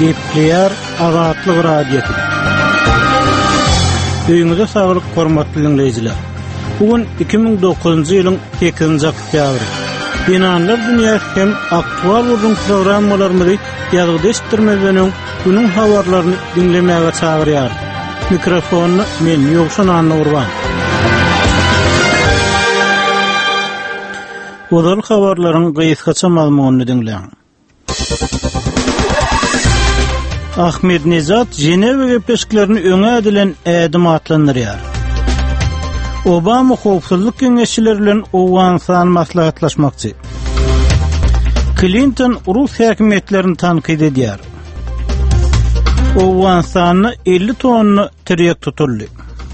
Gepleýär Azatlyk radiosu. Öýüňize saglyk hormatly dinleýijiler. Bugün 2009-njy ýylyň 8-nji oktýabry. Dinanlar dünýäsi hem aktual bolan programmalarymyzy ýazgyda eşitdirmezden günüň habarlaryny dinlemäge çagyrýar. Mikrofonu men Ýogşan Anurban. Olar habarlaryň gysgaça mazmunyny dinleýän. Ahmednejad Jenewa gepleşiklerini öňe edilen ädim atlandyrýar. Obama howpsuzlyk keňeşçileri bilen Awganistan maslahatlaşmakçy. Clinton Rus häkimetlerini tanqid edýär. Awganistany 50 tonna tirek tutuldy.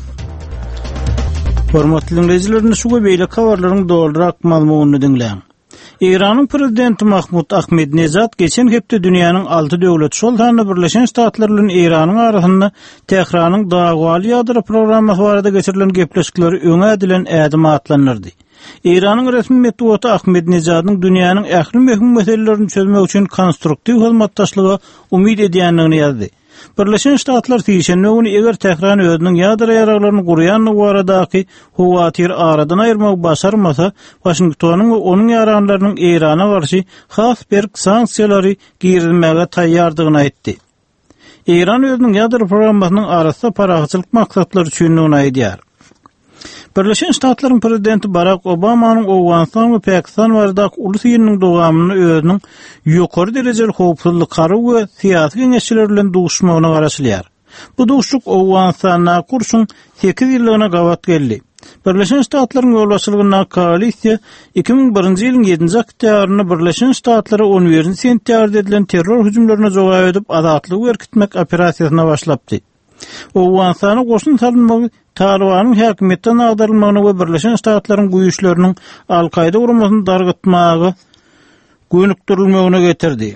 Hormatly dinleyijiler, şu beýle habarlaryň doldurak mazmunyny dinleýän. İran'ın prezidenti Mahmud Ahmednejad geçen hepde dünýäniň 6 döwleti şoltanyny Birleşen Ştatlar bilen İranyň arasynda Tehranyň dagwaly ýadyr programmasy barada geçirilen gepleşikleri öňe edilen ädim atlanyrdy. İranyň resmi metbuaty Ahmednejadyň dünýäniň ähli möhüm meselelerini çözmek üçin konstruktiw hyzmatdaşlyga umyt edýändigini ýazdy. Birleşen Ştatlar tişenni eger Tehran özüniň ýadyr ýaraglaryny gurýan baradaky howatyr aradan aýyrmak başarmasa, Washingtonyň we onuň ýaranlarynyň Irana garşy has bir sanksiýalary girilmäge taýýardygyny aýtdy. İran özüniň ýadyr programmasynyň arasynda paraçylyk maksatlary üçin aýdýar. Birleşen Ştatlaryň prezidenti Barack Obamanyň Awganistan we Pakistan baradaky ulus ýynyň dowamyny özüniň ýokary derejeli howpsuzlyklary we syýasy keňeşçiler bilen duşmagyna garaşylýar. Bu duşuk Awganistana kurşun 8 ýyllygyna gawat geldi. Birleşen Ştatlaryň ýolbaşçylygyna koalisiýa 2001-nji ýylyň 7-nji oktýabryny Birleşen Ştatlary 11-nji sentýabrda edilen terror hüjümlerine jogap edip azatlyk berkitmek operasiýasyna başlapdy. Awganistana goşun salynmagy Talibanyň häkimetden agdarylmagyny we Birleşen Ştatlaryň güýçleriniň Al-Qaida guramasyny dargatmagy gönükdirilmegine getirdi.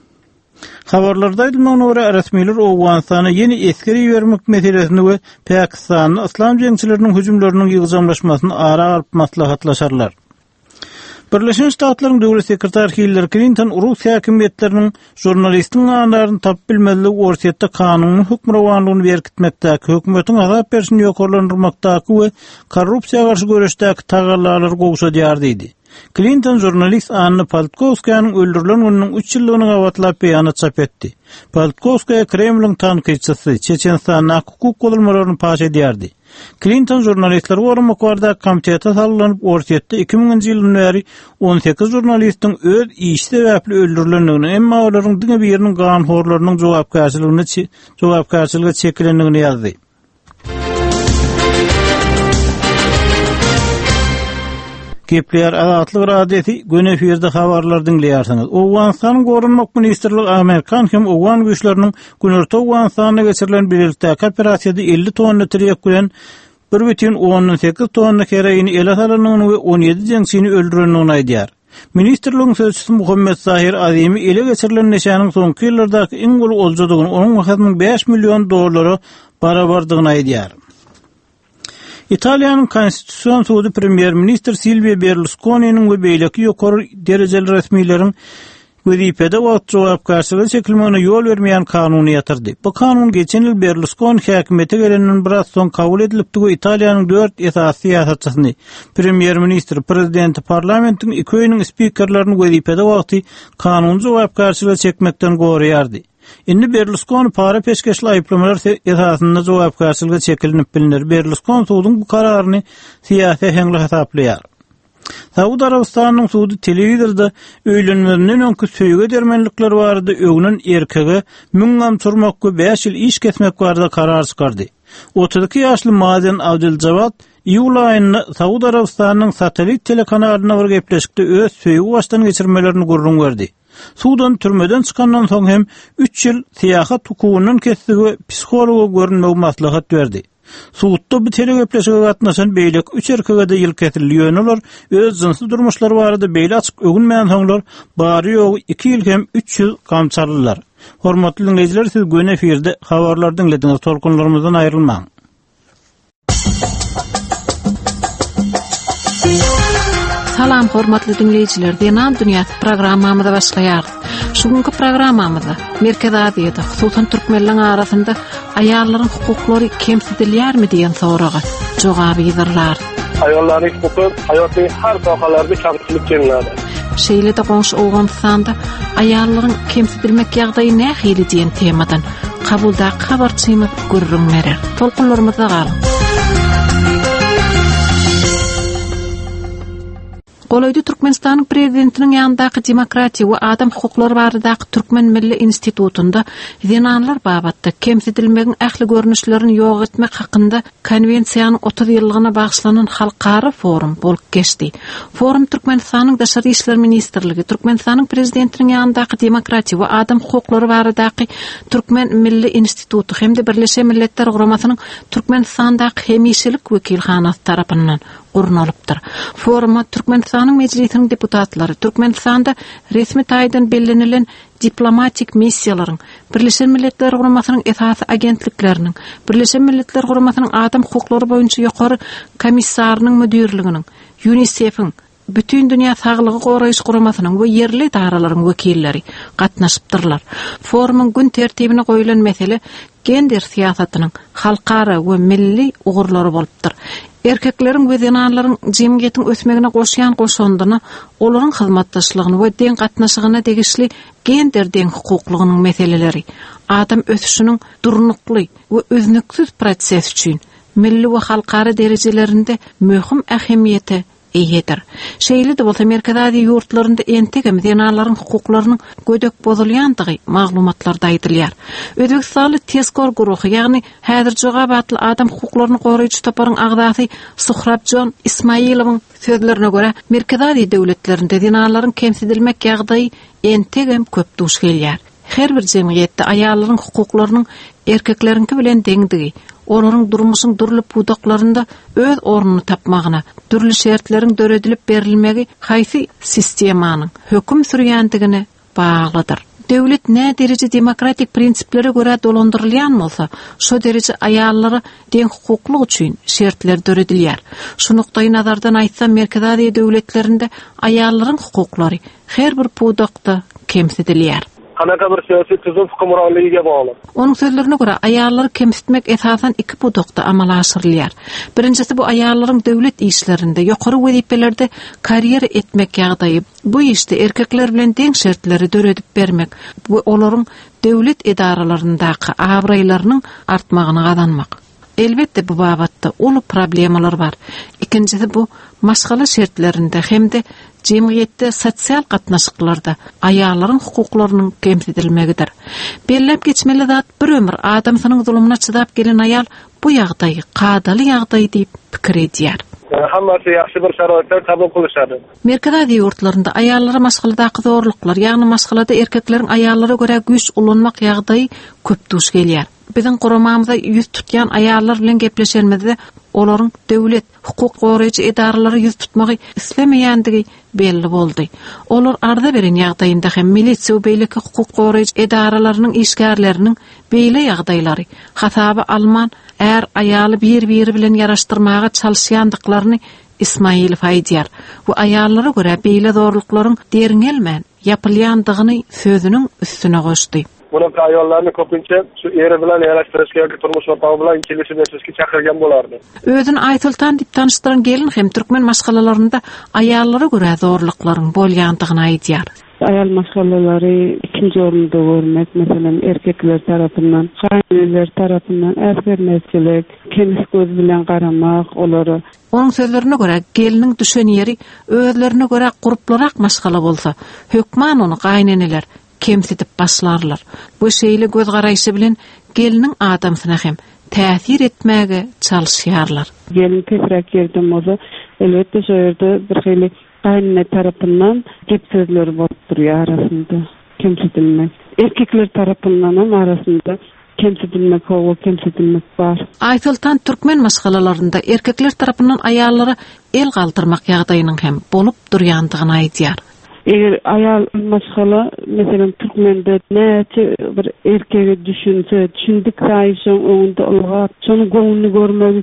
Habarlarda aýdylmagyna görä resmiler Awganistana ýeni eskeri bermek meselesini we Pakistanyň islam jeňçileriniň hüjümleriniň ýygyjamlaşmasyny ara alyp maslahatlaşarlar. Birleşen Ştatlaryň döwlet sekretary Hillary Clinton Rus häkimetleriniň jurnalistiň anlaryny tap bilmezligi ortatda kanuny hukmrawanlygyny berkitmekdäki hökümetiň azap berişini ýokarlandyrmakdaky we korrupsiýaga garşy görüşdäki tagallarlary gowşadýar diýdi. Clinton jurnalist Anna Politkovskaýanyň öldürilen günüň 3 ýyllygyny gawatlap beýanat çap etdi. Politkovskaya Kremliň tanqidçisi Çeçenistanyň hukuk golulmalaryny paş edýärdi. Clinton jurnalistler gorumak barada komitete sallanıp ortatda 2000-nji ýylyň bäri 18 jurnalistiň öz iş sebäpli öldürilendigini, emma olaryň diňe biriniň gan horlarynyň jogapkärçylygy çekilendigini ýazdy. Gepleýär Azatlyk radiosu gün efirde habarlar dinleýärsiňiz. Awganistanyň gorunmak ministrligi Amerikan hem Awgan güýçleriniň günerte Awganistana geçirilen birlikdäki operasiýada 50 tonna tirek bilen 1,18 tonna heroin ele salynyny we 17 jeňçini öldürenini aýdýar. Ministrligiň sözçüsü Muhammed Zahir Azimi ele geçirilen neşanyň soňky ýyllardaky iň goly oljadygyny, onuň wagtynyň $5 milyon barabardygyny aýdýar. İtalyanın konstitusiyon suudi premier minister Silvio Berlusconi'nin ve beyleki ýokary derejeli resmilerin wezipede wagt jogapkärçylygy çekilmegine ýol bermeýän kanuny ýatyrdy. Bu kanun geçen ýyl Berlusconi häkimete gelenden biraz soň kabul edilipdi we Italiýanyň 4 esasy ýasaçysyny, premier minister, prezidenti, parlamentiň iki öýüniň spikerlerini wezipede wagty kanun jogapkärçylygy çekmekden gorýardy. Indi Berlusconi para peşkeşli aýplamalar esasynda jogapkärçylyga çekilinip bilinir. Berlusconi suudyň bu kararyny syýasy heňle hesaplaýar. Saudi Arabistanyň suudi telewizorda öýlenmelinden öňkü söýge dermenlikler barada öňünden erkege 1000 gam turmak we 5 ýyl iş kesmek barada karar çykardy. 32 ýaşly Mazen Abdeljawad iýul aýynda Saudi Arabistanyň satelit telekanalyna bir gepleşikde öz söýgi başdan geçirmelerini gurrun berdi. Sudan türmeden çıkandan soň hem 3 ýyl syýahat hukugynyň kesigi psihologa görünmegi maslahat berdi. Suudda bu telegepleşige gatnaşan beýlek 3 erkege de ýyl kesilýänler, öz jinsy durmuşlary barada beýle açyk öňünmeýän soňlar bary ýogy 2 ýyl hem 3 ýyl gamçarlylar. Hormatly dinleýijiler, siz gün efirde habarlar dinlediňiz, tolkunlarymyzdan aýrylmaň. Salam hormatly dinleyijiler, Denan Dünýä programmamyza başlaýar. Şugünkü programmamyzda Merkez Aziýada, hususan türkmenliň arasynda aýallaryň hukuklary kemsidilýärmi diýen soraga jogaby ýazarlar. Aýallaryň hukuky haýatyň her sohalarynda kamçylyk gelýär. Şeýle de goňşy Awgamystanda aýallaryň kemsidilmek ýagdaýy nähili diýen temadan kabulda habarçymy görürüňler. Tolkunlarymyzda galyň. Golaýdy Türkmenistanyň prezidentiniň ýanyndaky Demokratiýa we Adam hukuklary baradaky Türkmen Milli Institutunda zinanlar babatda kemsidilmegiň ähli görnüşlerini ýok etmek hakynda konwensiýanyň 30 ýyllygyna bagşlanan halkara forum bolup geçdi. Forum Türkmenistanyň Daşary işler ministrligi, Türkmenistanyň prezidentiniň ýanyndaky Demokratiýa we Adam hukuklary baradaky Türkmen Milli Institutu hemde Birleşen Milletler Guramasynyň Türkmenistandaky hemişelik wekilhanasy tarapyndan gurnalypdyr. Foruma Türkmenistanyň meclisiniň deputatlary, Türkmenistanda resmi taýdan bellenilen diplomatik missiýalaryň, Birleşen Milletler Guramasynyň esasy agentlikleriniň, Birleşen Milletler Guramasynyň adam hukuklary boýunça ýokary komissarynyň müdirliginiň, UNICEF-iň, bütün dünýä saglygy goraýyş guramasynyň we yerli idaralaryň wekilleri gatnaşypdyrlar. Forumyň gün tertibine goýulan mesele gender siýasatynyň halkara we milli ugurlary bolupdyr. Erkeklerin we zinanlaryň jemgyýetiň ösmegine goşýan goşondyny, olaryň hyzmatdaşlygyny we deň gatnaşygyna degişli gender deň hukuklygynyň meseleleri, adam ösüşiniň durnukly we öznüksiz proses üçin milli we halkara derejelerinde möhüm ähemiýete eýedir. Şeýle de bolsa Merkez Aziýa ýurtlarynda entegem zinanlaryň hukuklarynyň gödek bozulýandygy maglumatlarda aýdylýar. Özbekistanyň teskor guruhy, ýagny häzir jogap atly adam hukuklaryny goraýjy toparyň agdasy Suhrabjon Ismailowyň sözlerine görä, Merkez Aziýa döwletlerinde zinanlaryň kemsidilmek ýagdaýy entegem köp duş gelýär. Her bir jemgyýetde aýallaryň hukuklarynyň erkeklerinki bilen deňdigi, olaryň durmuşyň durly budaklarynda öz ornuny tapmagyna, türlü şertleriň döredilip berilmegi haýsy sistemanyň höküm sürýändigine baglydyr. Döwlet ne derece demokratik prinsiplere göre dolandyrylýan bolsa, şo derece aýallary deň hukuklyk üçin şertler döredilýär. Şu nukdaýy nazardan aýtsam, Merkez Aziýa döwletlerinde aýallaryň hukuklary her bir budakda kemsidilýär. Kanaka bir siyasi tüzüm hukümranlygyga bagly. Onun sözlerine göre aýallary kemsitmek esasen iki budakda amala aşyrylýar. Birincisi bu aýallaryň döwlet işlerinde, ýokary wezipelerde karýera etmek ýagdaýy. Bu işte erkekler bilen deň şertleri döredip bermek we olaryň döwlet idaralaryndaky abraýlarynyň artmagyny gazanmak. Elbette bu babatda ulu problemalar var. İkincisi bu maşgala şertlerinde hemde jemgyýetde sosial gatnaşyklarda aýallaryň hukuklarynyň kemsidilmegidir. Bellep geçmeli zat bir ömür adamsynyň zulmuna çydap gelen aýal bu ýagdaýy kadaly ýagdaý diýip pikir edýär. Hammasi ýaxşy bir şaraitler kabul kılışady. Merkez Aziýa ýurtlarynda aýallara maşgaladaky zorluklar, ýagny maşgalada erkekleriň aýallara görä güýç ulanmak ýagdaýy köp duş gelýär. Biziň guramamyzda ýüz tutýan aýallar bilen gepleşenmizde olaryň döwlet, hukuk goraýjy idaralary ýüz tutmagy islemeýändigi belli boldy. Olar arda beren ýagdaýynda hem milisiýa we beýleki hukuk goraýjy idaralarynyň işgärleriniň beýle ýagdaýlary hasaby alman aýaly bir-biri bilen ýaraşdyrmaga çalyşýandyklaryny Ismailow aýdýar. Bu aýallara görä beýle zorluklaryň deriňelmän ýapylýandygyny sözüniň üstüne goşdy. Bunu aýallaryny köpünçe şu eri bilen ýaraşdyrışga ýa-ki turmuş ortagy bilen kelişip çakyrgan bolardy. Özüni Aýsultan diýip tanışdyran gelin hem türkmen maşgalalarynda aýallara görä zorluklaryň bolýandygyny aýdýar. Ayal maşgalary ikinci orunda görmek, mesela erkekler tarafından, gaýneler tarafından äsgermezçilik, kenis göz bilen garamak, olary. Onun sözlerine göre gelinin düşen yeri özlerine göre gruplara maşgala bolsa, hökman onu gaýneneler kemsidip başlarlar. Bu şeýle göz garaýşy bilen gelinin adamsyna hem täsir etmäge çalyşýarlar. Gelin pesrak ýerden bolsa, elbetde şo ýerde bir hili gaýnene tarapyndan gep sözleri bolup durýar arasynda kemsidilmek. Erkekler tarapyndan hem arasynda kemsidilmek, kemsidilmek var. Aýsultan türkmen maşgalalarynda erkekler tarapyndan aýallara el galdyrmak ýagdaýynyň hem bolup durýandygyny aýdýar. Eger ayal maşgala mesela Türkmende näçe bir erkege düşünse, düşündik saýşyň öňünde ulgat, şonu goňuny görmek üçin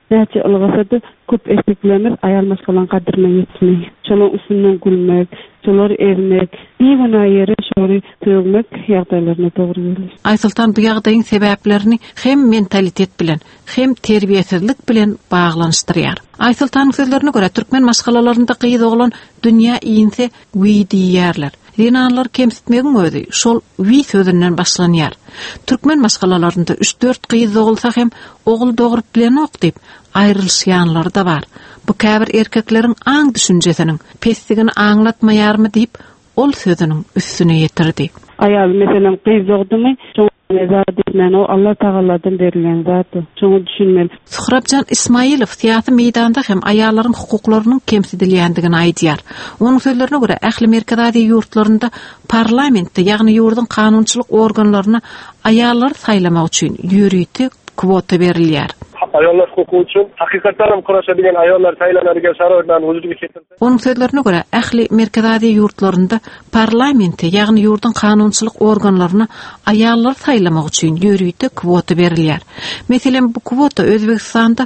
näçe ılgasa da köp erkeklerimiz ayal maskalan kadrına yetmeýär. Şolar üstünden gülmek, şolar evmek, ýa-da ýere şory tögmek ýagdaýlaryna dogry gelir. Aýsyltan bu ýagdaýyň sebäplerini hem mentalitet bilen, hem terbiýesizlik bilen baglanyşdyrýar. Aýsyltan sözlerine göre türkmen maskalalarynda gyýyz oglan dünýä iýinse we diýerler. Dinanlar kemsitmegin özi şol we sözünden başlanýar. Türkmen maskalalarynda 3-4 gyýyz bolsa hem ogul dogrup bilen ok diýip aýrylşýanlar da bar. Bu käbir erkekleriň aň düşünjesiniň pesdigini aňlatmaýarmy diýip ol sözüniň üstüne ýetirdi. Ayal meselem gyýyz dogdumy, nezat etmän o Allah Taaladan berilen zat. Şoňa düşünmeli. Suhrabjan Ismailov tiýatry meýdanda hem aýallaryň hukuklarynyň kemsidilýändigini aýdýar. Onuň sözlerine göre ähli merkezadi ýurtlarynda parlamentde, ýagny ýurdun kanunçylyk organlaryna aýallar saýlamak üçin ýürüýti kvota berilýär. Ayollar hukuku için hakikaten kurashadigan ayollar saylanadigan sharoitlarni wujudiga keltirdi. Onun sözlerine göre ähli merkezadi ýurtlarynda parlamentde, ýagny ýurdun kanunçylyk organlaryna aýallar saýlamak üçin ýürüýti kvota berilýär. Meselem bu kvota Özbekistanda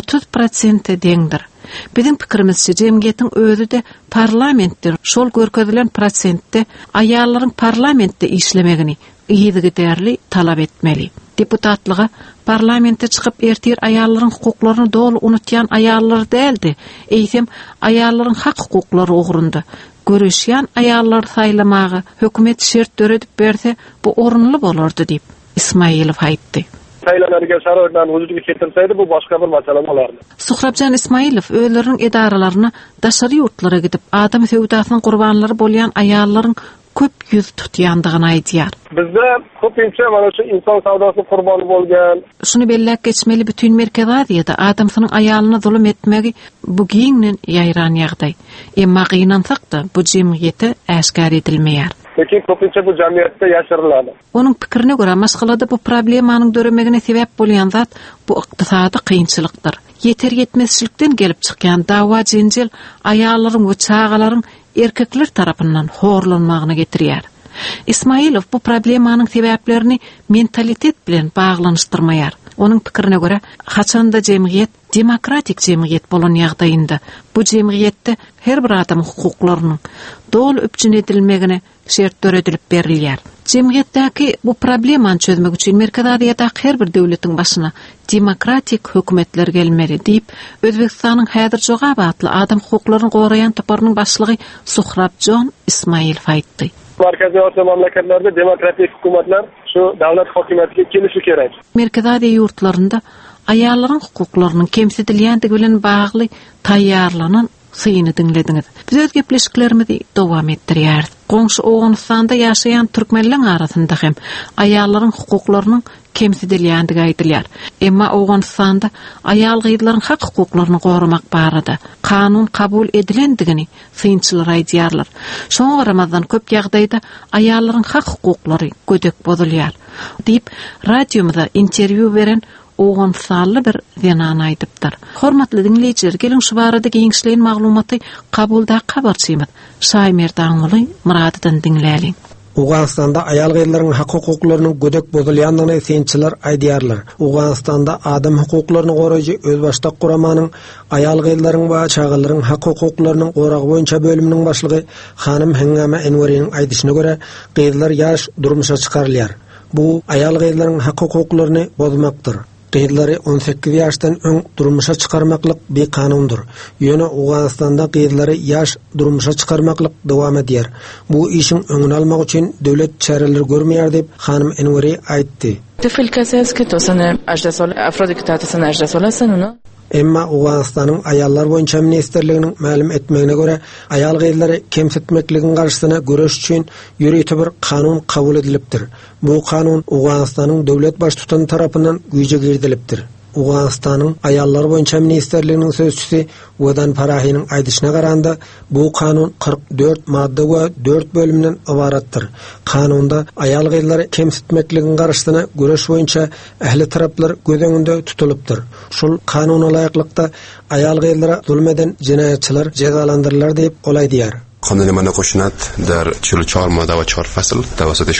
30% deňdir. Bizim pikirimizçe jemgyýetiň özü de parlamentde şol görkezilen prosentde aýallaryň parlamentde işlemegini ýygy därli talap etmeli. Deputatlyga parlamentde çykyp ertir aýallaryň hukuklaryny dolu unutýan aýallar däldi. Eýsem aýallaryň hak hukuklary ugrunda görüşýän aýallar saýlamagy hökümet şert döredip berse bu orunly bolardy diýip Ismailov aýtdy. Saylanadigan sharoitlarni wujudiga keltirseydi bu başga bir masala bolardy. Suhrabjan Ismailov öýleriniň edaralaryna daşary ýurtlara gidip adam sewdasynyň gurbanlary bolýan aýallaryň köp ýüz tutýandygyny aýdýar. Bizde köpinçe mana şu insan savdasyny gurbany bolgan. Şunu belläp geçmeli bütün merkezadiýede adamsynyň aýalyna zulm etmegi bu giňden ýaýran ýagdaý. Emma gynansak da bu jemgyýete äşkar edilmeýär. Lekin köpinçe bu jamiyetde ýaşyrylady. Onuň pikirine göre maskalada bu problemanyň döremegine sebäp bolýan zat bu ykdysady kynçylykdyr. Yeter yetmezçilikden gelip çykýan dawa jenjel aýallaryň we çağalaryň erkekler tarapyndan horlanmagyna getirýär. Ismailov bu problemanyň sebäplerini mentalitet bilen baglanyşdyrmaýar. Onuň pikirine göre haçanda jemgyýet demokratik jemgyýet bolan ýagdaýynda bu jemgyýetde her bir adam hukuklarynyň dolu öpçün edilmegine şert döredilip berilýär. Jemgyýetdäki bu problemany çözmek üçin merkezadiýetde her bir döwletiň başyna demokratik hökümetler gelmeli diýip Özbekistanyň häzir jogap atly adam hukuklaryny goraýan taparynyň başlygy Suhrabjan Ismailov aýtdy. Merkezi Asya mamlakatlerde demokratik hükümetler şu devlet hakimiyetiga kelişi gerek. Merkezadi ýurtlarynda aýallaryň hukuklarynyň kemsidilýändigi bilen bagly taýýarlanan syny dinlediňiz. Biz öz gepleşiklerimizi dowam etdirýär. Goňşy Owganystanda ýaşaýan türkmenler arasynda hem aýallaryň hukuklarynyň kemsidilýändigi aýdylýar. Emma Owganystanda aýal gyýdylaryň hak hukuklaryny goramak barada kanun kabul edilendigini synçylar aýdýarlar. Şoňa Ramazan köp ýagdaýda aýallaryň hak hukuklary gödek bozulýar diýip radiomyza interwýu beren Owganystanyň bir zenan aýdypdyr. Hormatly dinleýijiler, gelin şu barada giňişleýän maglumaty kabulda habarçymyz. Şaýmer Dağmaly Muradydan dinläýin. Owganystanda aýal gyýdylaryň hak hukuklarynyň gödek bozulýandygyny synçylar aýdýarlar. Owganystanda adam hukuklaryny goraýjy özbaşda guramanyň aýal gyýdylaryň we çağalaryň hak hukuklarynyň goragy boýunça bölüminiň başlygy Hanym Hengame Enweriň aýdyşyna görä gyýdylar ýaş durmuşa çykarylýar. Bu aýal gyýdylaryň hak hukuklaryny bozmakdyr. Gyýdylary 18 ýaşdan öň durmuşa çykarmaklyk bir kanundur. Ýöne Owganystanda gyýdylary ýaş durmuşa çykarmaklyk dowam edýär. Bu işin öňüni almak üçin döwlet çareleri görmeýär diýip Hanym Enweri aýtdy. في الكاساس كنتو سنة 10 سنة أفراد كتات سنة 10 سنة سنة Emma Owganystanyň aýallar boýunça ministerliginiň ma'lum etmegine görä aýal gyýdylary kemsitmekligin garşysyna göreş üçin ýürüýti bir kanun kabul edilipdir. Bu kanun Owganystanyň döwlet baş tutan tarapyndan güýje girdilipdir. Owganystanyň aýallar boýunça ministerliginiň sözçüsi Wadan Farahynyň aýdyşyna garanda bu kanun 44 madda we 4 bölümden ibaratdyr. Kanunda aýal gyýdylary kemsitmekligin garşysyna göreş boýunça ähli taraplar göz öňünde tutulypdyr. Şol kanuna laýyklykda aýal gyýdylary zulmeden jinayatçylar jazalandyrlar diýip olaýdýar. قانون من قشنت در 44 ماده و 4 فصل توسط شورای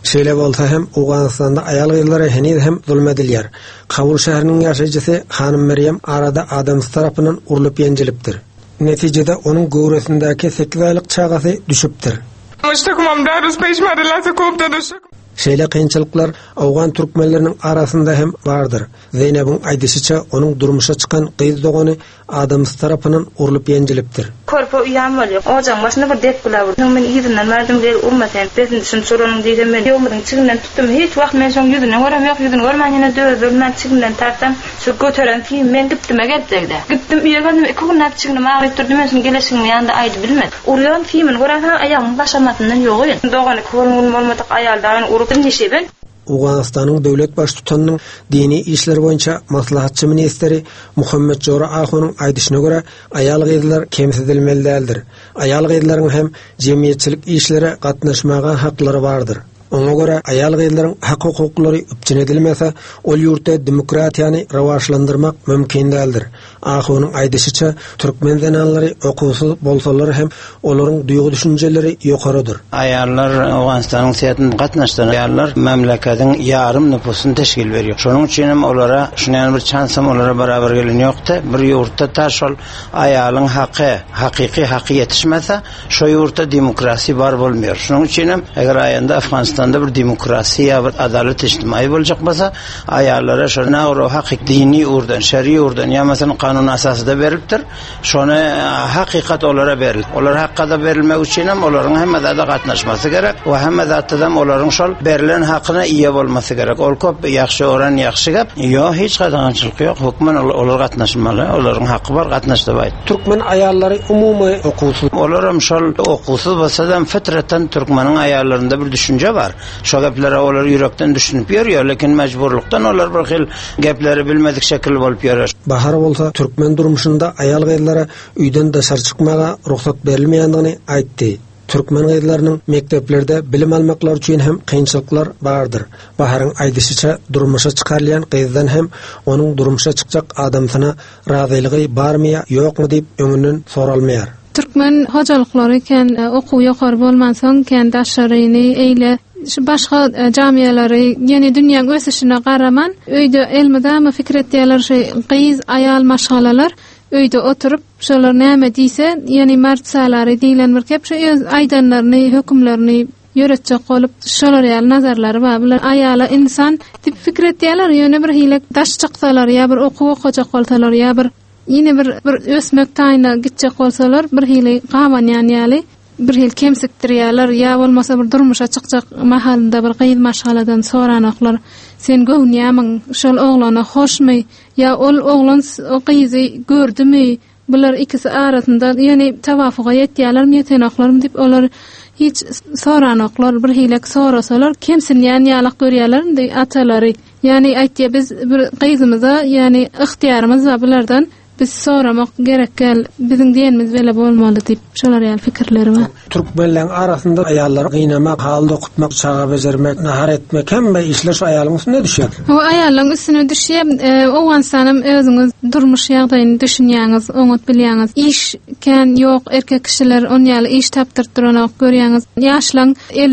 Şeýle bolsa hem Awganistanda ayal gyzlary henüz hem zulm edilýär. Kabul şäheriniň ýaşaýjysy Hanym Meryem arada adamlar tarapyndan urulyp ýenjilipdir. Netijede onuň göwresindäki 8 aýlyk çagasy düşüpdir. Şeýle kynçylyklar Awgan türkmenleriniň arasynda hem bardyr. Zeynep'in aýdysyça onuň durmuşa çykan gyz dogany adamlar tarapyndan urulyp ýenjilipdir. Korpo uýam bolýar. Ojaň başyna bir dep gulawy. Men ýüzünden merdim gel urmasan, bezin şun soranyň diýdim men. Ýolmaryň çygynyň tutdum. Hiç wagt men şoň ýüzüne görem ýok, ýüzüne görmän ýene döwür. Men çygynyň tartsam, şu götüren film men gitdim geldi. Gitdim ýegendim, 2 gün çygyny magrypdyrdy men şun gelişiňi ýanda aýdy bilmedi. Urýan filmin görän aýagym başamatyndan ýok ýa. Dogany kolun bolmadyk aýaldan urup nişeben. Awganistanyň döwlet baş tutanynyň dini işler boýunça maslahatçy ministeri Muhammed Jora Ahonyň aýdyşyna görä aýal gyzlar kemsidilmeli däldir. Aýal gyzlaryň hem jemgyýetçilik işlere gatnaşmaga haklary bardyr. Ona göre aýal gyzlaryň hak hukuklary üpçün edilmese, ol ýurtda demokratiýany rawaşlandyrmak mümkin däldir. Ahonyň aýdyşyça türkmen zananlary okuwsuz bolsalar hem olaryň duýgu düşünjeleri ýokarydyr. Aýallar Awganistanyň siýatyny gatnaşdyran aýallar memleketiň ýarym nüfusyny teşkil berýär. Şonuň üçin hem olara şunan bir çansam olara beraber gelen ýokda. Bir ýurtda taşol aýalyň hakyky haky ýetişmese, şo ýurtda demokrasi bar bolmaýar. Şonuň üçin hem eger aýanda Afganistanda bir demokrasiýa, bir adalet ijtimai boljak bolsa, aýallara şona ora hakyky dini urdan, şer'i urdan, ýa masalan kanun asasyda berilipdir. Şonu hakykat olara berilip. Olar hakkada berilmek üçin hem olaryň hemmede de gatnaşmasy gerek we hemmede de olaryň şol berilen hakyna iýe bolmasy gerek. Ol köp ýaxşy oran ýaxşy gap. Ýa hiç gadançylyk ýok. Hukman olar gatnaşmaly, olaryň hakkı bar gatnaşdybaýdy. Türkmen aýallary umumy okuwsuz. Olar hem şol okuwsuz bolsa da fitratan türkmeniň aýallarynda bir düşünje bar. Şo gaplara olar ýürekden düşünüp ýörýär, lekin mejburlukdan olar bir xil gapleri bilmedik şekil bolup ýörýär. Bahar bolsa türkmen durmuşynda aýal gyzlara üýden daşar çykmaga ruhsat berilmeýändigini aýtdy. Türkmen gyzlarynyň mekteplerde bilim almaklar üçin hem kynçylyklar bardyr. Baharyň aýdysyça durmuşa çykarlayan gyzdan hem onuň durmuşa çykjak adamsyna razylygy barmyýa ýokmy diýip öňünden soralmaýar. Türkmen hojalyklary ken okuw ýokary bolmansaň ken daşaryny eýle başga jamiýalary ýeni dünýäň ösüşine garaman öýde elmedäme fikretdiýerler gyz aýal maşgalalar öýde oturup şolar näme diýse ýani martsalary diýilen bir kep öz aýdanlaryny hökümlerini ýöretjek bolup şolar ýaly nazarlary bar. Bular aýala insan tip fikretdiýerler ýöne bir hilek daş çyksalar ýa bir okuw okajak bolsalar ýa bir yine bir ösmek taýyna gitjek bolsalar bir hili gawanýany bir hil kemsikdirýärler ýa bolmasa bir durmuşa çykjak mahalynda bir gyz maşgaladan soranoklar sen göwnýämiň şol oglana hoşmy ýa ol oglan o gyzy gördümi bular ikisi arasynda ýani tawafuga ýetýärler ýetenoklarym diýip olar hiç soranoklar bir hilek sorasalar kemsinýän ýalyk görýärler diýip atalary ýani aýtdy biz bir gyzymyza ýani ihtiýarymyz bar bulardan biz soramak gerekkel, bizim diýenimiz bele bolmaly diýip şolar ýaly fikirleri bar. Türkmenlerin arasynda aýallar gynama, halda okutmak, çaga bezermek, nahar etmek hemme işler şu aýalyň üstüne düşýär. O aýalyň üstüne düşýär. Owansanam özüňiz durmuş ýagdaýyny düşünýäňiz, oňat bilýäňiz. İş ken ýok, erkek kişiler on ýaly iş tapdyrdyrak görýäňiz. Ýaşlaň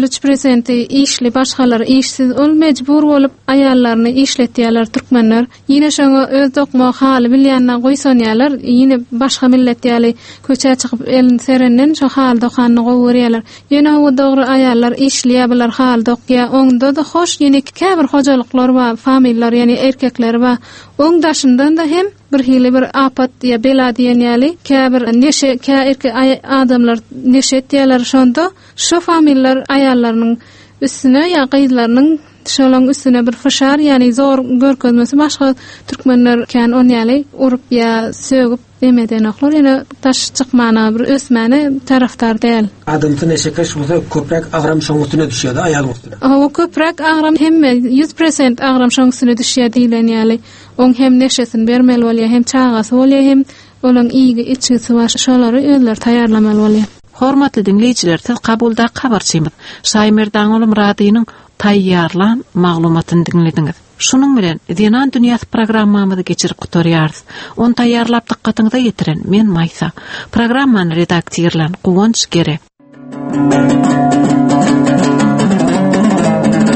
53% işli, başgalary işsiz, ol mejbur bolup aýallaryny işletýärler türkmenler. Ýene şoňa öz dokmak haly bilýänler goýsa ýalar başga millet ýaly köçe çykyp elin serenden şo hal dokanyny gowurýarlar. Ýene o dogry aýallar işleýärler hal dokya oňda da hoş ýene käbir hojalyklar bar, famillar ýani erkekler bar. Oň daşyndan da hem bir hili bir apat ýa bela diýen ýaly käbir neşe erkek adamlar neşetýärler şonda şo famillar aýallarynyň üstüne ýa gyzlarynyň şolaň üstüne bir fışar ýani zor görkezmesi başga türkmenler ken on ýaly urup ýa sögüp demeden oklar ýene taş çykmana bir ösmäne taraftar däl. Adamty neşekeş bolsa köprek agram şoň üstüne düşýär aýal üstüne. O köprek agram hemme 100% agram şoň üstüne düşýär diýilen ýaly. Oň hem neşesini bermeli bolýar, hem çagasy bolýar, hem olaň iýgi içgisi var. Şolary özler taýýarlamaly bolýar. Hormatly dinleýijiler, siz kabulda habarçymyz. Şaýmerdan olam radyonyň taýýarlan maglumatyny dinlediňiz. Şunun bilen Dinan Dünýäsi programmamyzy geçirip gutarýarys. Onu taýýarlap diqqatyňyza ýetiren men Maýsa. Programmany redaksiýerlen Guwanç Gere.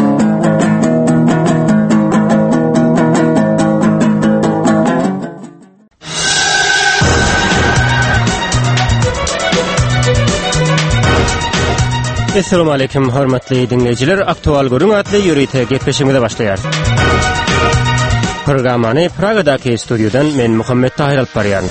Assalamu alaykum hormatly dinleyijiler. Aktual görüň atly ýürüýte gepleşigine başlaýar. Programmany Pragadaky studiodan men Muhammed Tahir alyp barýan.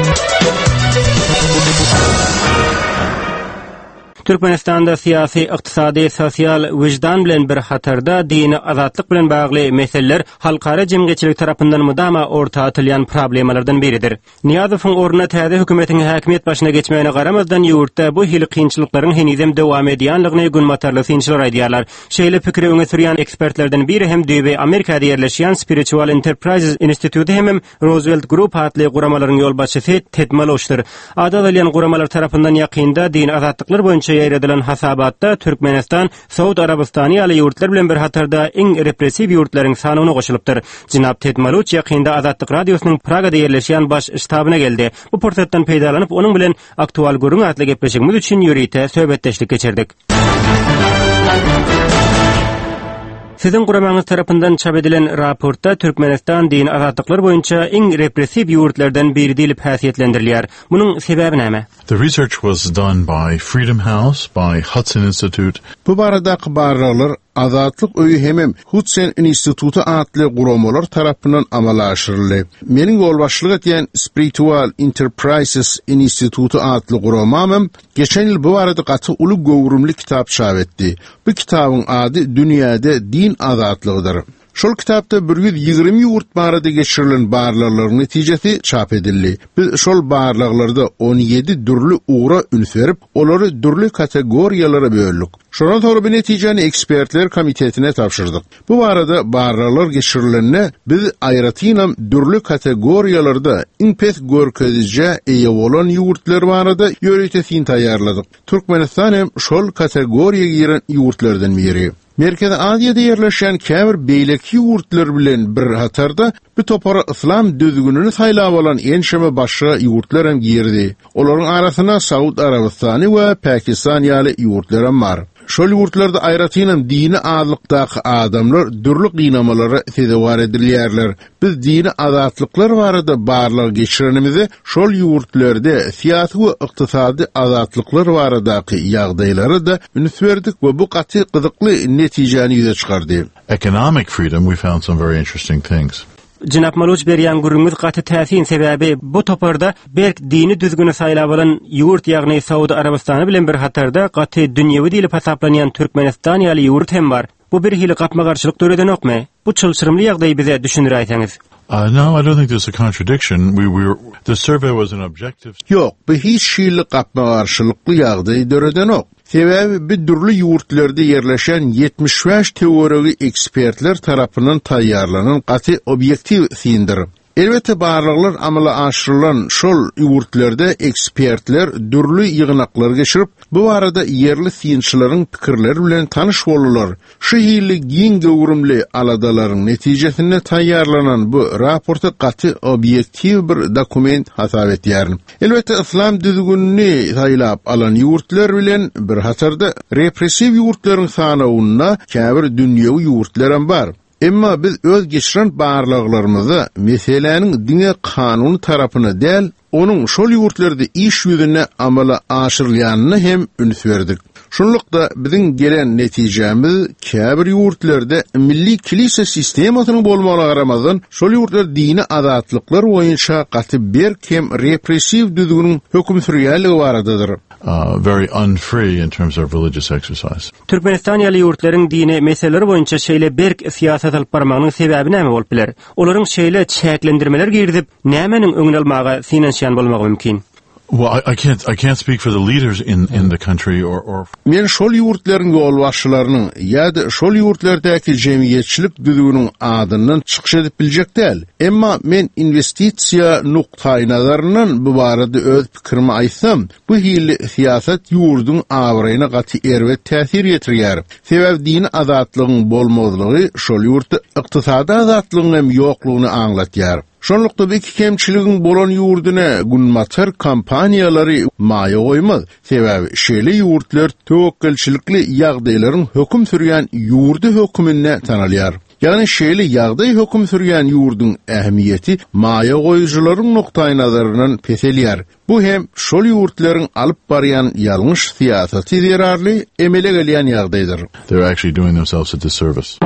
Türkmenistanda siyasi, iqtisadi, sosial vicdan bilen bir hatarda dini azatlyk bilen bagly meseleler halkara jemgyçilik tarapyndan mudama orta atylýan problemalardan biridir. Niýazowyň orna täze hökümetiň häkimiýet başyna geçmegine garamazdan ýurtda bu hili kynçylyklaryň henizem dowam edýänligine günmatarly synçylar aýdýarlar. Şeýle pikir öňe sürýän ekspertlerden biri hem düýbe Amerikada ýerleşýän Spiritual Enterprises Institute hem Roosevelt Group atly guramalaryň ýolbaşçysy Ted Malloch'dyr. Adadalyan guramalar tarapyndan ýakynda din azatlyklar boýunça ýeredilen hasabatda Türkmenistan, Saudi Arabistany ýaly ýurtlar bilen bir hatarda iň repressiw ýurtlaryň sanyna goşulypdyr. Jinap Ted Malloch ýakynda Azatlyk radiosynyň Pragada ýerleşýän baş ştabyna geldi. Bu pursatdan peýdalanyp onuň bilen aktual görüň atly gepleşigimiz üçin ýürüýte söhbetdeşlik geçirdik. Sizin guramaňyz tarapyndan çap edilen raportda Türkmenistan din azatlyklary boýunça iň repressiw ýurtlardan biri diýilip häsiýetlendirilýär. Munyň sebebi näme? The research was done by Freedom House, by Hudson Institute. Bu baradaky barralar Azatlyk öýü hemem Hudson Institute atly guramalar tarapyndan amala aşyryldy. Meniň ýolbaşçylyk etýän Spiritual Enterprises Institute atly guramam geçen ýyl bu barada gaty uly gowrumly kitap çap etdi. Bu kitabyň ady Dünýäde din azatlygydyr. Şol kitapda 120 ýurt barada geçirilen barlaklaryň netijesi çap edildi. Biz şol barlaklarda 17 dürli uğra üns berip, olary dürli kategoriýalara böldik. Şondan sonra bu netijeni ekspertler komitetine tapşyrdyk. Bu barada barlaklar geçirilenine biz aýratynam dürli kategoriýalarda iň pes görkezije eýe bolan ýurtlar barada ýöreýtesin taýýarladyk. Türkmenistan hem şol kategoriýaga giren ýurtlardan biri. Merkezi Aziýada ýerleşen käbir beýleki ýurtlar bilen bir hatarda bu topara islam düzgünini saýlap alan enşeme başga ýurtlar hem girdi. Olaryň arasyna Saudi Arabistany we Pakistan ýaly ýurtlar hem bar. Şol ýurtlarda aýratynam dini azatlykdaky adamlar dürli gynamalara sezewar edilýärler. Biz dini azatlyklar barada barlyk geçirenimizi şol ýurtlarda siýasy we ykdysady azatlyklar baradaky ýagdaýlary da üns berdik we bu gaty gyzykly netijeni ýüze çykardy. Economic freedom, we found some very interesting things. Jinap Malloch berýän gürüňiz gaty täsirin sebebi bu toparda berk dini düzgüni saýlap alan ýurt ýagny Saudi Arabistany bilen bir hatarda gaty dünýewi diýilip hasaplanýan Türkmenistan ýaly ýurt hem bar. Bu bir hili gatma garşylyk döredän okmy? Bu çylşyrymly ýagdaýy bize düşünür aýsaňyz. No, I don't think there's a contradiction. The survey was an objective. Yok, bu hiç hili gatma garşylykly ýagdaýy döredän ok. Sebebi bir dürli ýurtlarda ýerleşen 75 teorik ekspertler tarapyndan taýýarlanan gaty objektiv syndyr. Elbette barlyklar amala aşyrylan şol ýurtlarda ekspertler dürli ýygnaklar geçirip, bu barada yerli synçylaryň pikirleri bilen tanyş bolurlar. Şu hili giň gowrumly aladalaryň netijesinde taýýarlanan bu raporta gaty objektiv bir dokument hasap etýär. Elbette islam düzgünini saýlap alan ýurtlar bilen bir hatarda repressiw ýurtlaryň sanawyna käbir dünýäwi ýurtlar hem bar. Emma biz öz geçiren barlaklarımızı meselenin dine kanunu tarafına däl, onun şol ýurtlarda iş ýüzüne amala aşyrylýanyny hem üns berdik. Şonlukda bizim gelen netijemiz käbir ýurtlarda milli kilise sistemasynyň bolmagyna garamazdan şol ýurtlar dini azatlyklar boýunça gaty berkem repressiw düzgünüň hökm sürýänligi baradadyr. Very unfree in terms of religious exercise. Türkmenistan ýaly ýurtlaryň dini meseleleri boýunça şeýle berk siýasat alyp barmagynyň sebebi näme bolup biler? Olaryň şeýle çäklendirmeler girdip, nämenin öňüne almagy finansiýan bolmagy mümkin? Well, I can't speak for the leaders in the country or Men şol ýurtlaryň ýolbaşçylarynyň ýa-da şol ýurtlardaky jemgyýetçilik düzgünüň adynyň çykyş edip biljek däl. Emma men investisiýa nuktaý nazaryndan bu barada öz pikirimi aýtsam, bu hili siýasat ýurduň awraýyna gaty erwet täsir ýetirýär. Sebäp dini azatlygyň bolmazlygy şol ýurtda ykdysady azatlygyň hem ýoklugyny aňlatýar. Şonlukda bir kemçiligiň bolan ýurduna günmatar kampaniýalary maýa goýmaz. Sebäbi şeýle ýurtlar töwekkilçilikli ýagdaýlaryň hökm sürýän ýurdu hökmüne tanalýar. Yani şeýle ýagdaý höküm sürýän ýurdun ähmiýeti maýa goýucularyň noktaý nazaryndan peselýär. Bu hem şol ýurtlaryň alyp barýan ýalňyş siýasaty zerarly emele gelýän ýagdaýdyr. They're actually doing themselves a disservice.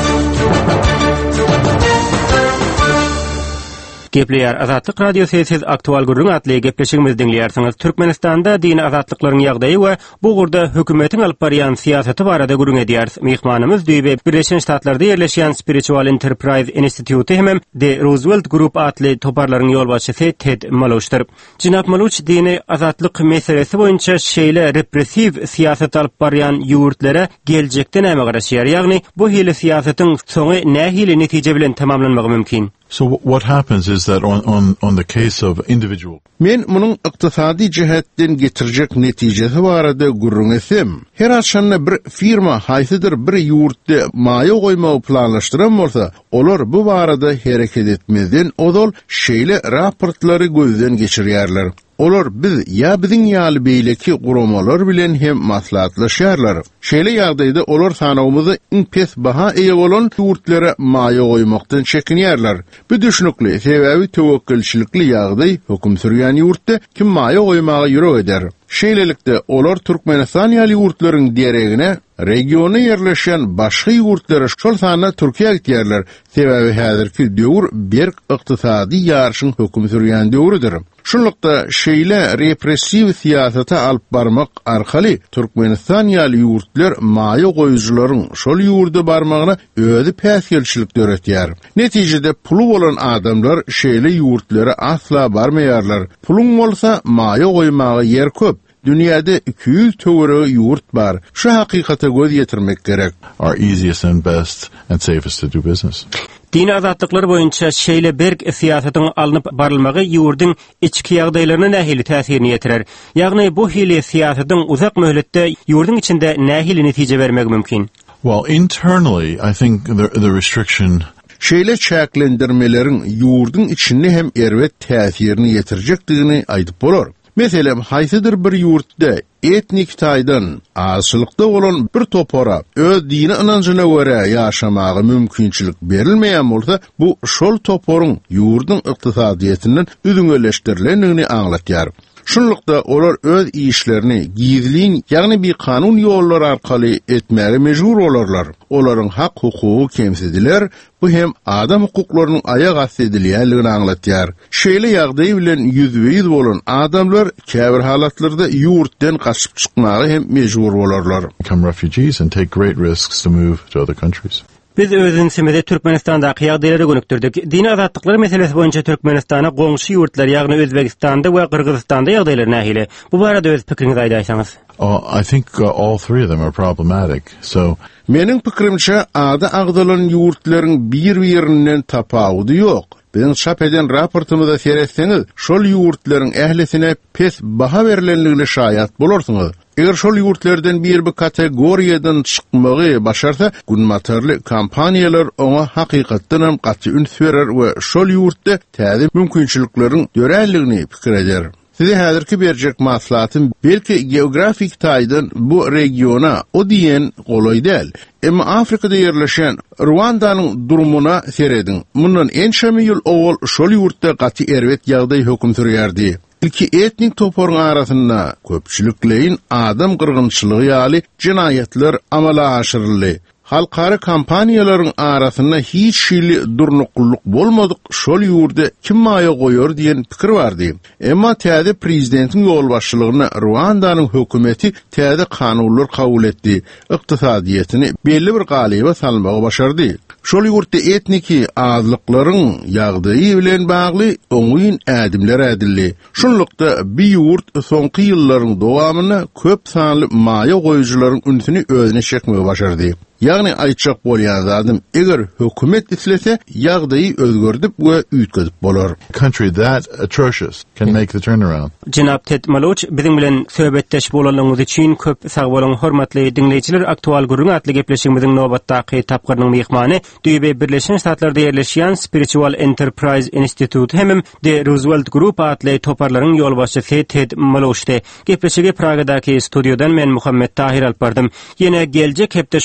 Gepleýär Azatlyk radiosyny siz aktual gurrun atly gepleşigimiz dinleýärsiňiz. Türkmenistanda dini azatlyklaryň ýagdaýy we bu gurda hökümetiň alyp barýan siýasaty barada gurrun edýär. Mehmanymyz Düýbe Birleşen Ştatlarda ýerleşýän Spiritual Enterprise Institute hem de Roosevelt Group atly toparlaryň ýolbaşçysy Ted Malloch'dyr. Jinap Malloch dini azatlyk meselesi boýunça şeýle repressiv siýasat alyp barýan ýurtlara geljekde näme garaşýar? Ýagny bu hili siýasatyň soňy nähili netije bilen tamamlanmagy mümkin? So what happens is that on the case of individual. Men munyň ykdysady jihetden getirjek netijesi barada gurrun etsem, her açanna bir firma haýsydyr bir ýurtda maýa goýmagy planlaşdyran bolsa, olar bu barada hereket etmezden odol şeýle raportlary gözden geçirýärler. Olar biz ya biziň ýaly beýleki guramalar bilen hem maslahatlaşýarlar. Şeýle ýagdaýda olar sanawymyzy iň pes baha eýe bolan ýurtlara maýa goýmakdan çekinýärler. Bu düşünükli, sebebi tewekkülçilikli ýagdaý höküm sürýän ýurtda kim maýa goýmagy ýürek eder. Şeýlelikde olar Türkmenistan ýaly ýurtlaryň diýeregine regiona ýerleşen başga ýurtlara şol sanda Türkiýe gitýärler. Sebebi häzirki döwür berk ykdysady ýarşyň höküm sürýän döwürdir. Şunlukda şeýle repressiv siýasata alyp barmak arkaly Türkmenistan ýaly ýurtlar maýa goýucularyň şol ýurda barmagyna özi päsgelçilik döretýär. Netijede pulu bolan adamlar şeýle ýurtlara asla barmaýarlar. Pulun bolsa maýa goýmagy ýer köp. Dünyada 200 töwere ýurt bar. Şu hakykata göz ýetirmek gerek. Are easiest and best and safest to do business. Dini azatlyklary boýunça şeýle berk siýasatyň alynyp barylmagy ýurdun içki ýagdaýlaryna nähili täsirini ýetirer. Ýagny bu hili siýasatyň uzak möhletde ýurdun içinde nähili netije bermek mümkin? Well, internally, I think the restriction şeýle çäklendirmeleriň ýurdun içinde hem erwet täsirini ýetirjekdigini aýdyp bolar. Meselem, haýsydyr bir ýurtda etnik taýdan aşylykda bolan bir topara öz dini inanjyna görä ýaşamagy mümkinçilik berilmeýän bolsa, bu şol toporyň ýurdun ykdysadyetinden üdüňeleşdirilendigini aňlatýar. Şunlukda olar öz işlerini gizliň, ýagny bir kanun ýolları arkaly etmäge mejbur olarlar. Olaryň hak hukugy kemsidiler, bu hem adam hukuklarynyň aýak asydylýanlygyny aňlatýar. Şeýle ýagdaý bilen ýüzbeýiz bolan adamlar käbir halatlarda ýurtdan gaçyp çykmagy hem mejbur bolarlar. Become refugees and take great risks to move to other countries. Biz özünsemede Türkmenistanda ýagdaýlary gönükdirdik. Dini azatlyklary meselesi boýunça Türkmenistana goňşy ýurtlar, ýagny Özbegistanda we Kyrgyzstanda ýagdaýlar nähili? Bu barada öz pikiriňizi aýdaýsaňyz. I think all three of them are problematic. So meniň pikirimçe ada agdalan ýurtlaryň bir-birinden tapawudy ýok. Bizim çap eden raportumyzda seretseňiz, şol ýurtlaryň ählisine pes baha berilenligine şaýat bolarsyňyz. Eger şol ýurtlardan bir kategoriýadan çykmagy başarsa, günmatarly kampaniýalar ona hakykatdan hem gaty ün berer we şol ýurtda täze mümkinçilikleriň dörälligini pikir eder. Size häzirki berjek maslahatym belki geografik taýdan bu regiona o diýen golay däl. Emma Afrikada ýerleşen Ruandanyň durumuna seredin. Mundan enşemi ýyl owal şol ýurtda gaty erwet ýagdaý höküm sürýärdi. İlki etnik toporun arasında köpçülükleyin adam kırgınçılığı ýaly cinayetler amala aşyryldy. Halkara kampaniýalaryň arasında hiç şeýle durnukluk bolmadyk şol ýurda kim maýa goýar diýen pikir bardy. Emma täze prezidentiň ýolbaşçylygyna Ruandanyň hökümeti täze kanunlar kabul etdi. Ykdysadyetini belli bir galyba salmagy başardy. Şol ýurtda etniki azlyklaryň ýagdaýy bilen bagly oňuýyn ädimler ädildi. Şunlukda bir ýurt soňky ýyllaryň dowamyna köp sanly maýa goýucularyň ünsini özüne çekmegi başardy. Ýagny aýtjak bolýan zadym, eger hökümet islese, ýagdaýy özgördüp we üýtgezip bolar. Country that atrocious can make the turnaround. Jinap Ted Malloch, biziň bilen söhbetdeş bolanlygyňyz üçin köp sag bolan hormatly dinleýijiler, aktual gurrun atly gepleşigimiziň nobatdaky tapgyrynyň mehmany Düýbe Birleşen Ştatlarda ýerleşýän Spiritual Enterprise Institute hem de Roosevelt Group atly toparlaryň ýolbaşçysy Ted Malloch'dy. Gepleşigi Pragadaky studiodan men Muhammed Tahir alp bardym. Ýene geljek hepde şunyň ýaly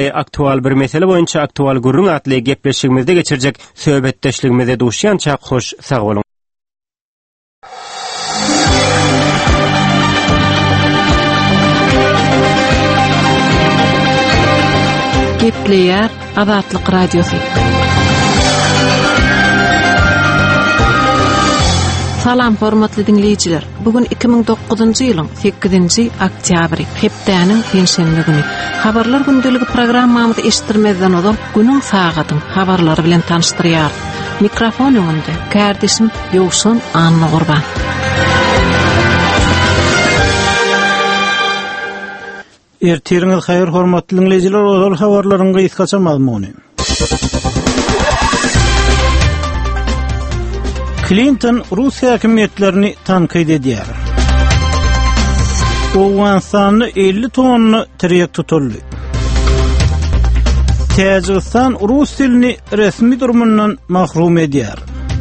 bagly aktual bir mesele boýunça aktual gurrun atly gepleşigimizde geçirjek söhbetdeşligimizde duşýança hoş sag bolun. Gepleýär Azatlyk radiosu. Salam hormatly dinleyijiler. Bugün 2009-njy ýylyň 8-nji oktýabry, hepdäniň pensiýany güni. Habarlar gündeligi programmamyzda eşitdirmezden odan günüň sagatyň habarlary bilen tanışdyrýar. Mikrofon öňünde kardeşim Ýowşun Anna Gurban. Ertiriňiz haýyr hormatly dinleyijiler, ol habarlaryň gysgaça mazmuny. Clinton Rusiýa häkimetlerini tanqid edýär. Owganstany 50 tonna tirek tutuldy. Täjikistan rus dilini resmi durumundan mahrum edýär.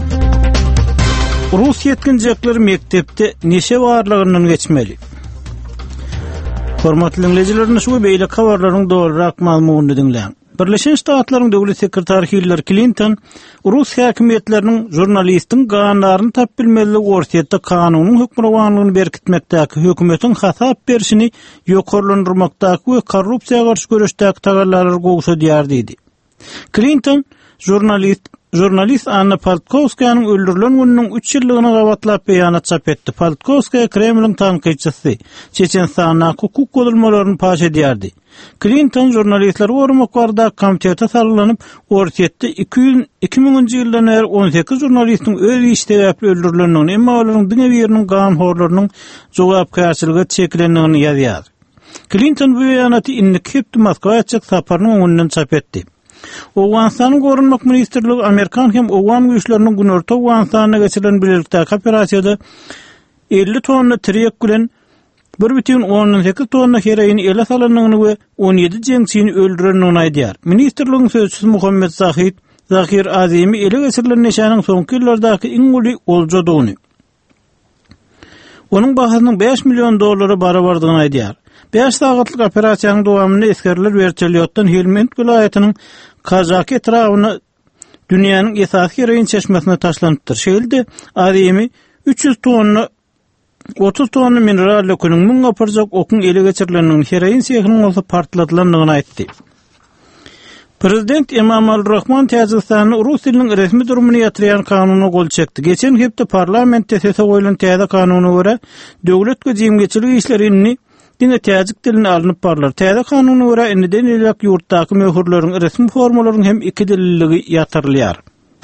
Rus ýetkinjekler mektepde neşe barlygyndan geçmeli. Hormatly dinleyijiler, şu beýle habarlaryň dogrurak mazmunyny dinleň. Birleşen Ştatlaryň döwlet sekretary Hillary Clinton Rus häkimetleriniň jurnalistin ganlaryny tap bilmeli ortaýda kanunyň hökmranlygyny berkitmekdäki hökümetiň hasap berişini ýokarlandyrmakdaky we korrupsiýaga garşy görüşdäki tagallarly gowşa diýär diýdi. Clinton jurnalist Anna Politkovskaýanyň öldürilen gününiň 3 ýyllygyny gabatlap beýanat çap etdi. Politkovskaya Kremliň tanqidçisi, Çeçenistana hukuk golulmalaryny paş edýärdi. Clinton jurnalistler gorumak barada komitete sarylanyp, ortaýda 2000-nji ýyldan beri 18 jurnalistiň öz iştebäpli öldürilendigini, emma olaryň diňe beriniň gan horlarynyň jogapkärçiligi çekilendigini ýazýar. Clinton bu beýanaty innikip Moskwaga çyk saparynyň öňünden çap etdi. Owganstanyň gorunmak ministrligi Amerikan hem Owgan güýçleriniň günorta Owganstana geçirilen birlikdäki operasiýada 50 tonna tirek bilen 1,18 tonna heroin ele salanlygyny we 17 jeňçini öldürendigini aýdýar. Ministrligiň sözçüsü Muhammed Zahir Azimi ele geçirilen neşanyň soňky ýyllardaky iň uly oljadygyny, onun bahasynyň $5 milyon barabardygyny aýdýar. 5 sagatlyk operasiýanyň dowamyny eskerler Verteliyotdan Helmand vilayatynyň Kazaki etrawyna dünýäniň esasy heroin çeşmesine taşlandyr. Şeýlede Azimi 30 tonna mineral lökünüň müň aparjak okun ele geçirilendigini, heroin sehiniň bolsa partlatylandygyny aýtdy. Prezident Emomali Rahmon Täjikistanyň rus diliniň resmi durumuny ýatyrýan kanunyna gol çekdi. Geçen hepde parlamentde sese goýulan täze kanunyna görä döwlet gejemgeçiligi işlerini diňe täjik dilini alınıp barlar. Täze kanunyna görä endiden elek ýurtdaky möhürleriň resmi formalaryň hem iki dilligi ýatyrylýar.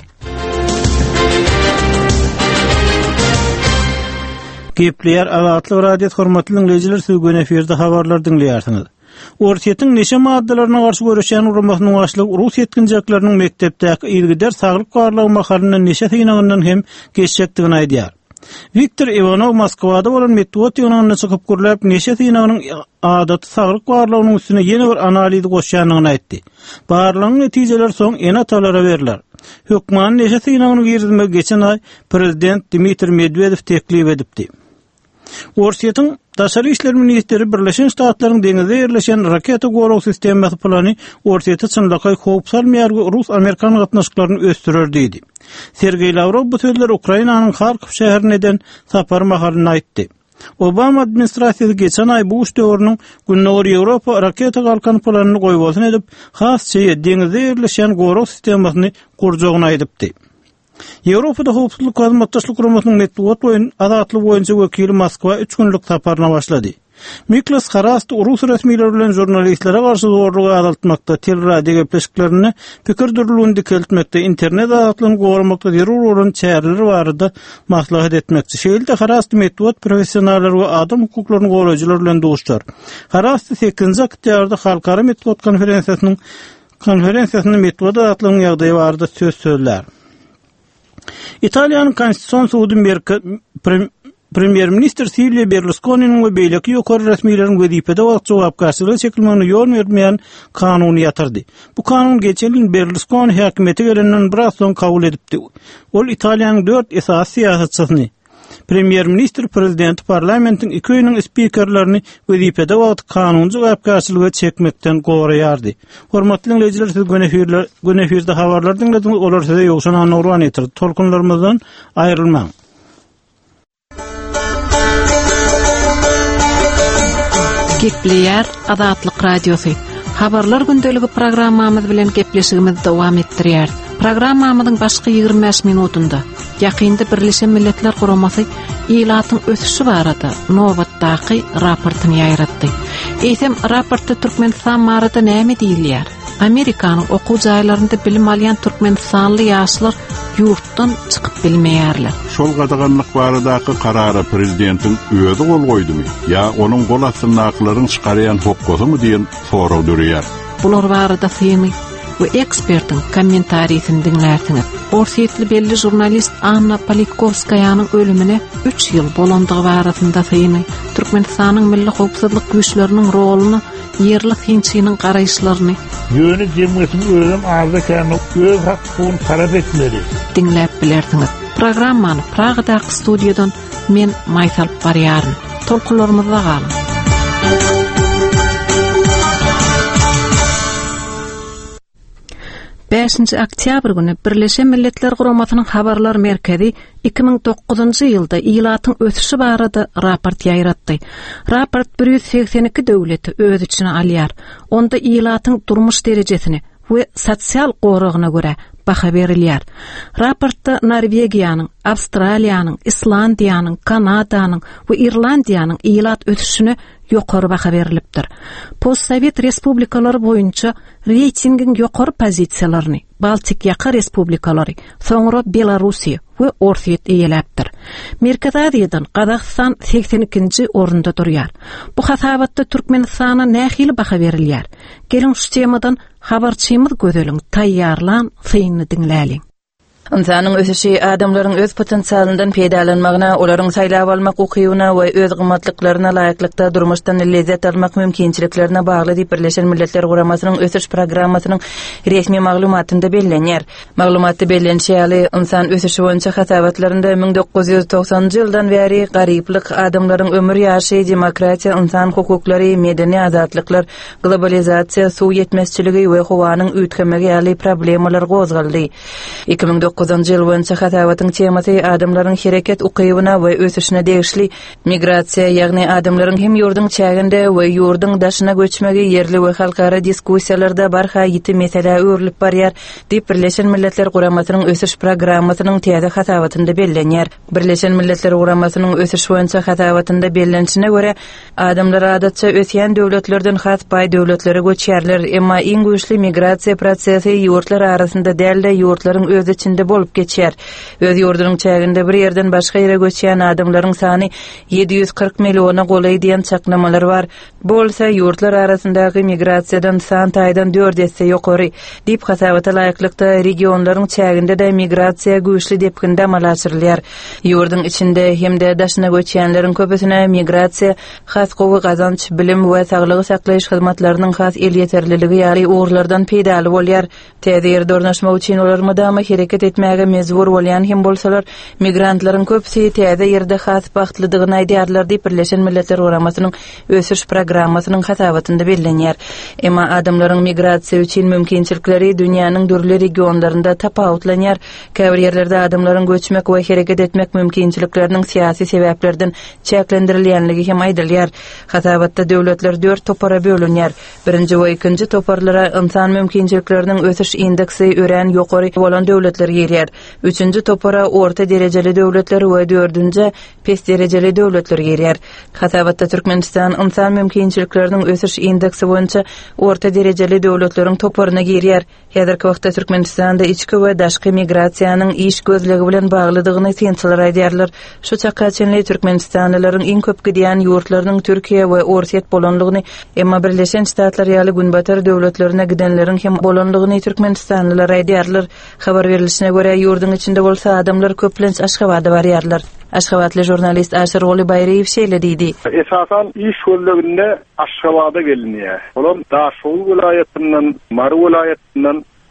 Gepleýär Azatlyk radio hormatly dinleyijiler, söýgün eferde habarlar dinleýärsiňiz. Ortaýyň neşe maddalaryna garşy görüşen uramasynyň başlygy Rus ýetkinjekleriniň mektepdäki ilgidar saglyk barlygy mahalyny neşe synagynyň hem geçecekdigini aýdýar. Viktor Ivanov Moskwada bolan metod ýöneligine çykyp gürläp neşe synagynyň adaty saglyk barlygynyň üstüne ýene bir analiz goşýanyny aýtdy. Barlygyň netijeleri soň enatalara berilýär. Hökümanyň neşe synagyny girdirmek geçen ay prezident Dmitri Medvedev teklip edipdi. Ortaýyň Daşary işler ministeri Birleşen Ştatlaryň deňizde ýerleşen raketa gorug sistemasi plany ortaýda çynlyky howp salmaýargy Rus-Amerikan gatnaşyklaryny östürer diýdi. Sergey Lavrov bu sözleri Ukrainanyň Kharkiv şäherininden sapar mahalyny aýtdy. Obama administrasiýasy geçen ay bu döwrüniň Gündoğru Ýewropa raketa galkan planyny goýbasyn edip, hasçy deňizde ýerleşen gorug sistemasyny kurjagyny aýdypdy. Ýewropada howpsuzlyk gazmatdaşlyk guramasynyň metbuat azatlygy boýunça wekili Moskwa 3 günlük saparyna başlady. Miklas Harast Rus resmiýetleri bilen jurnalistlere garşy zorlugy azaltmakda, teleradio gepleşiklerini pikir durulundy keltmekde, internet azatlygyny goramakda zerur bolan çäreler barada maslahat etmekçi. Şeýlede Harast metbuat professionallary we adam hukuklaryny goraýjylar bilen duşlar. Harast 8-nji oktýabrda halkara metbuat konferensiýasyny metbuat azatlygynyň ýagdaýy barada söz söýler. Italiýanyň Konstitusiýon sudy Premier Minister Silvio Berlusconi'nin we beýleki ýokary resmiýetleriniň wezipede jogapkärçiligi çekilmegine ýol bermeýän kanuny ýatyrdy. Bu kanun geçen ýyl Berlusconi häkimete gelenden biraz soň kabul edipdi. Ol Italiýanyň 4 esas siýasatçysyny Premier Minister prezident parlamentin 2 öýüniň spikerlerini wezipede wagt kanunjy gapgaçylyga çekmekden goraýardy. Hormatly dinleyijiler, siz Gönefirde habarlar dinlediňiz. Olar size ýokşan anawran etir. Tolkunlarymyzdan aýrylmaň. Gepleýär Azatlyk radiosu. Habarlar gündeligi programmamyz bilen gepleşigimizi dowam etdirýär. Programmamyzyň başky 25 minutunda ýakynda Birleşen Milletler Guramasy ýylatyň ösüşi barada nowatdaky raportyny ýaýratdy. Eýsem raportda Türkmenistan barada näme diýilýär? Amerikanyň okuw jaýlarynda bilim alýan türkmenistanly ýaşlar ýurtdan çykyp bilmeýärler. Şol gadaganlyk baradaky karara prezidentiň özi gol goýdymy? Ya onuň gol atyndaklaryň çykarýan hokkusymy diýen soraw dörýär. Bular barada syny we ekspertin kommentariýasyny dinlärsiniz. Orsiýetli belli jurnalist Anna Politkovskaýanyň ölümine 3 ýyl bolandygy barasynda syny Türkmenistanyň milli howpsuzlyk güýçleriniň roluny, yerli finçiniň garaýşlaryny, ýöne jemgyýetiň özüm arda käme öz hakkyny talap etmeli. Dinläp bilersiňiz. Programmany Pragadaky studiýadan men Maýsal Barýaryn. Tolkunlarymyzda galyň. 5 oktyabr günü Birleşen Milletler Guramasynyň habarlar merkezi 2009-njy ýylda ýylatyň ösüşi barada raport ýaýratdy. Raport 182 döwleti öz içine alýar. Onda ýylatyň durmuş derejesini we sosial goragyna görä baha berilýär. Raportda Norwegiýanyň, Awstraliýanyň, Islandiýanyň, Kanadanyň we Irlandiýanyň ýylat ösüşüne ýokary baha berilipdir. Postsovet respublikalary boýunça reytingiň ýokary pozisiýalaryny Baltik ýaka respublikalary, soňra Belarusiýa we Orsiýet eýeläpdir. Merkez Aziýadan Gazaqstan 82-nji orunda durýar. Bu hasabatda Türkmenistana nähili baha berilýär. Gelin şu temadan habarçymyz gözeliň taýýarlan syny dinläliň. İnsanyň ösüşi adamlaryň öz potensialyndan peýdalanmagyna, olaryň saýlap almak ukybyna we öz gymmatlyklaryna laýyklykda durmuşdan lezzet almak mümkinçiliklerine bagly diýip Birleşen Milletler Guramasynyň ösüş programmasynyň resmi maglumatynda bellenýär. Maglumatda bellenýär, insan ösüşi boýunça hasabatlarynda 1990-njy ýyldan bäri garyplyk, adamlaryň ömür ýaşy, demokratiýa, insan hukuklary, medeni azatlyklar, globalizasiýa, suw ýetmezçiligi we howanyň üýtgemegi ýaly problemalar gozgaldy. 2009-njy ýyl boýunça hasabatyň temasy adamlaryň hereket ukybyna we ösüşine degişli migrasiýa, ýagny adamlaryň hem ýurdun çäginde we ýurdun daşyna göçmegi yerli we halkara diskussiýalarda barha ýiti mesele öwrülip barýar diýip Birleşen Milletler Guramasynyň ösüş programmasynyň täze hasabatynda bellenýär. Birleşen Milletler Guramasynyň ösüş boýunça hasabatynda bellenişine görä adamlar adatça ösýän döwletlerden has paý döwletlere göçýärler, emma iň güýçli migrasiýa prosesi ýurtlar arasynda däl-de ýurtlaryň öz içinde bolup geçýär. Öz ýurdunyň çäginde bir ýerden başga ýere göçýän adamlaryň sany 740 milliona golay diýen çaklamalar bar. Bolsa ýurtlar arasyndaky migrasiýadan san taýdan 4 esse ýokary diýip hasabata laýyklykda regionlaryň çäginde de migrasiýa güýçli depkinde amallaşdyrylýar. Ýurdun içinde hemde daşyna göçýänleriň köpüsine migrasiýa has gowy gazanç, bilim we saglygy saklaýyş hyzmatlarynyň has el ýeterliligi ýaly uğurlardan peýdaly bolýar. Täze ýerde ornaşmak üçin olar mydama hereket etmäge mezbur bolýan hem bolsalar, migrantlaryň köpüsi täze ýerde has bagtlydygyny aýdýarlar diýip Birleşen Milletler Guramasynyň ösüş programmasynyň hasabatynda bellenýär. Emma adamlaryň migrasiýa üçin mümkinçilikleri dünýäniň dürli regionlarynda tapawutlanýar. Käbir ýerlerde adamlaryň göçmek we hereket etmek mümkinçilikleriniň syýasy sebäplerden çäklendirilýänligi hem aýdylýar. Hasabatda döwletler 4 topara bölünýär. Birinji we ikinji toparlara insan mümkinçilikleriniň ösüş indeksi ören ýokary bolan döwletler girýär. Üçüncü topara orta derejeli döwletler we 4-nji pes derejeli döwletler girýär. Hasabatda Türkmenistan insan mümkinçilikleriniň ösüş indeksi boýunça orta derejeli döwletleriň toparyna girýär. Häzirki wagtda Türkmenistanda içki we daşky migrasiýanyň iş gözlegi bilen baglydygyny synçylar aýdýarlar. Şu çaka çenli Türkmenistanlylaryň iň köp gidýän ýurtlarynyň Türkiýe we Orsiýet bolanlygyny, emma Birleşen Ştatlar ýaly günbatar döwletlerine gidenleriň hem bolanlygyny Türkmenistanlylar aýdýarlar. Habar berilişine göre ýurdun içinde bolsa adamlar köplenç Aşgabatda barýarlar. Aşgabatly jurnalist Aşyr Goly Baýraýew şeýle diýdi. Esasan iş gözleginde Aşgabatda gelinýär. Olam Daşow vilayatynyň, Mary vilayatynyň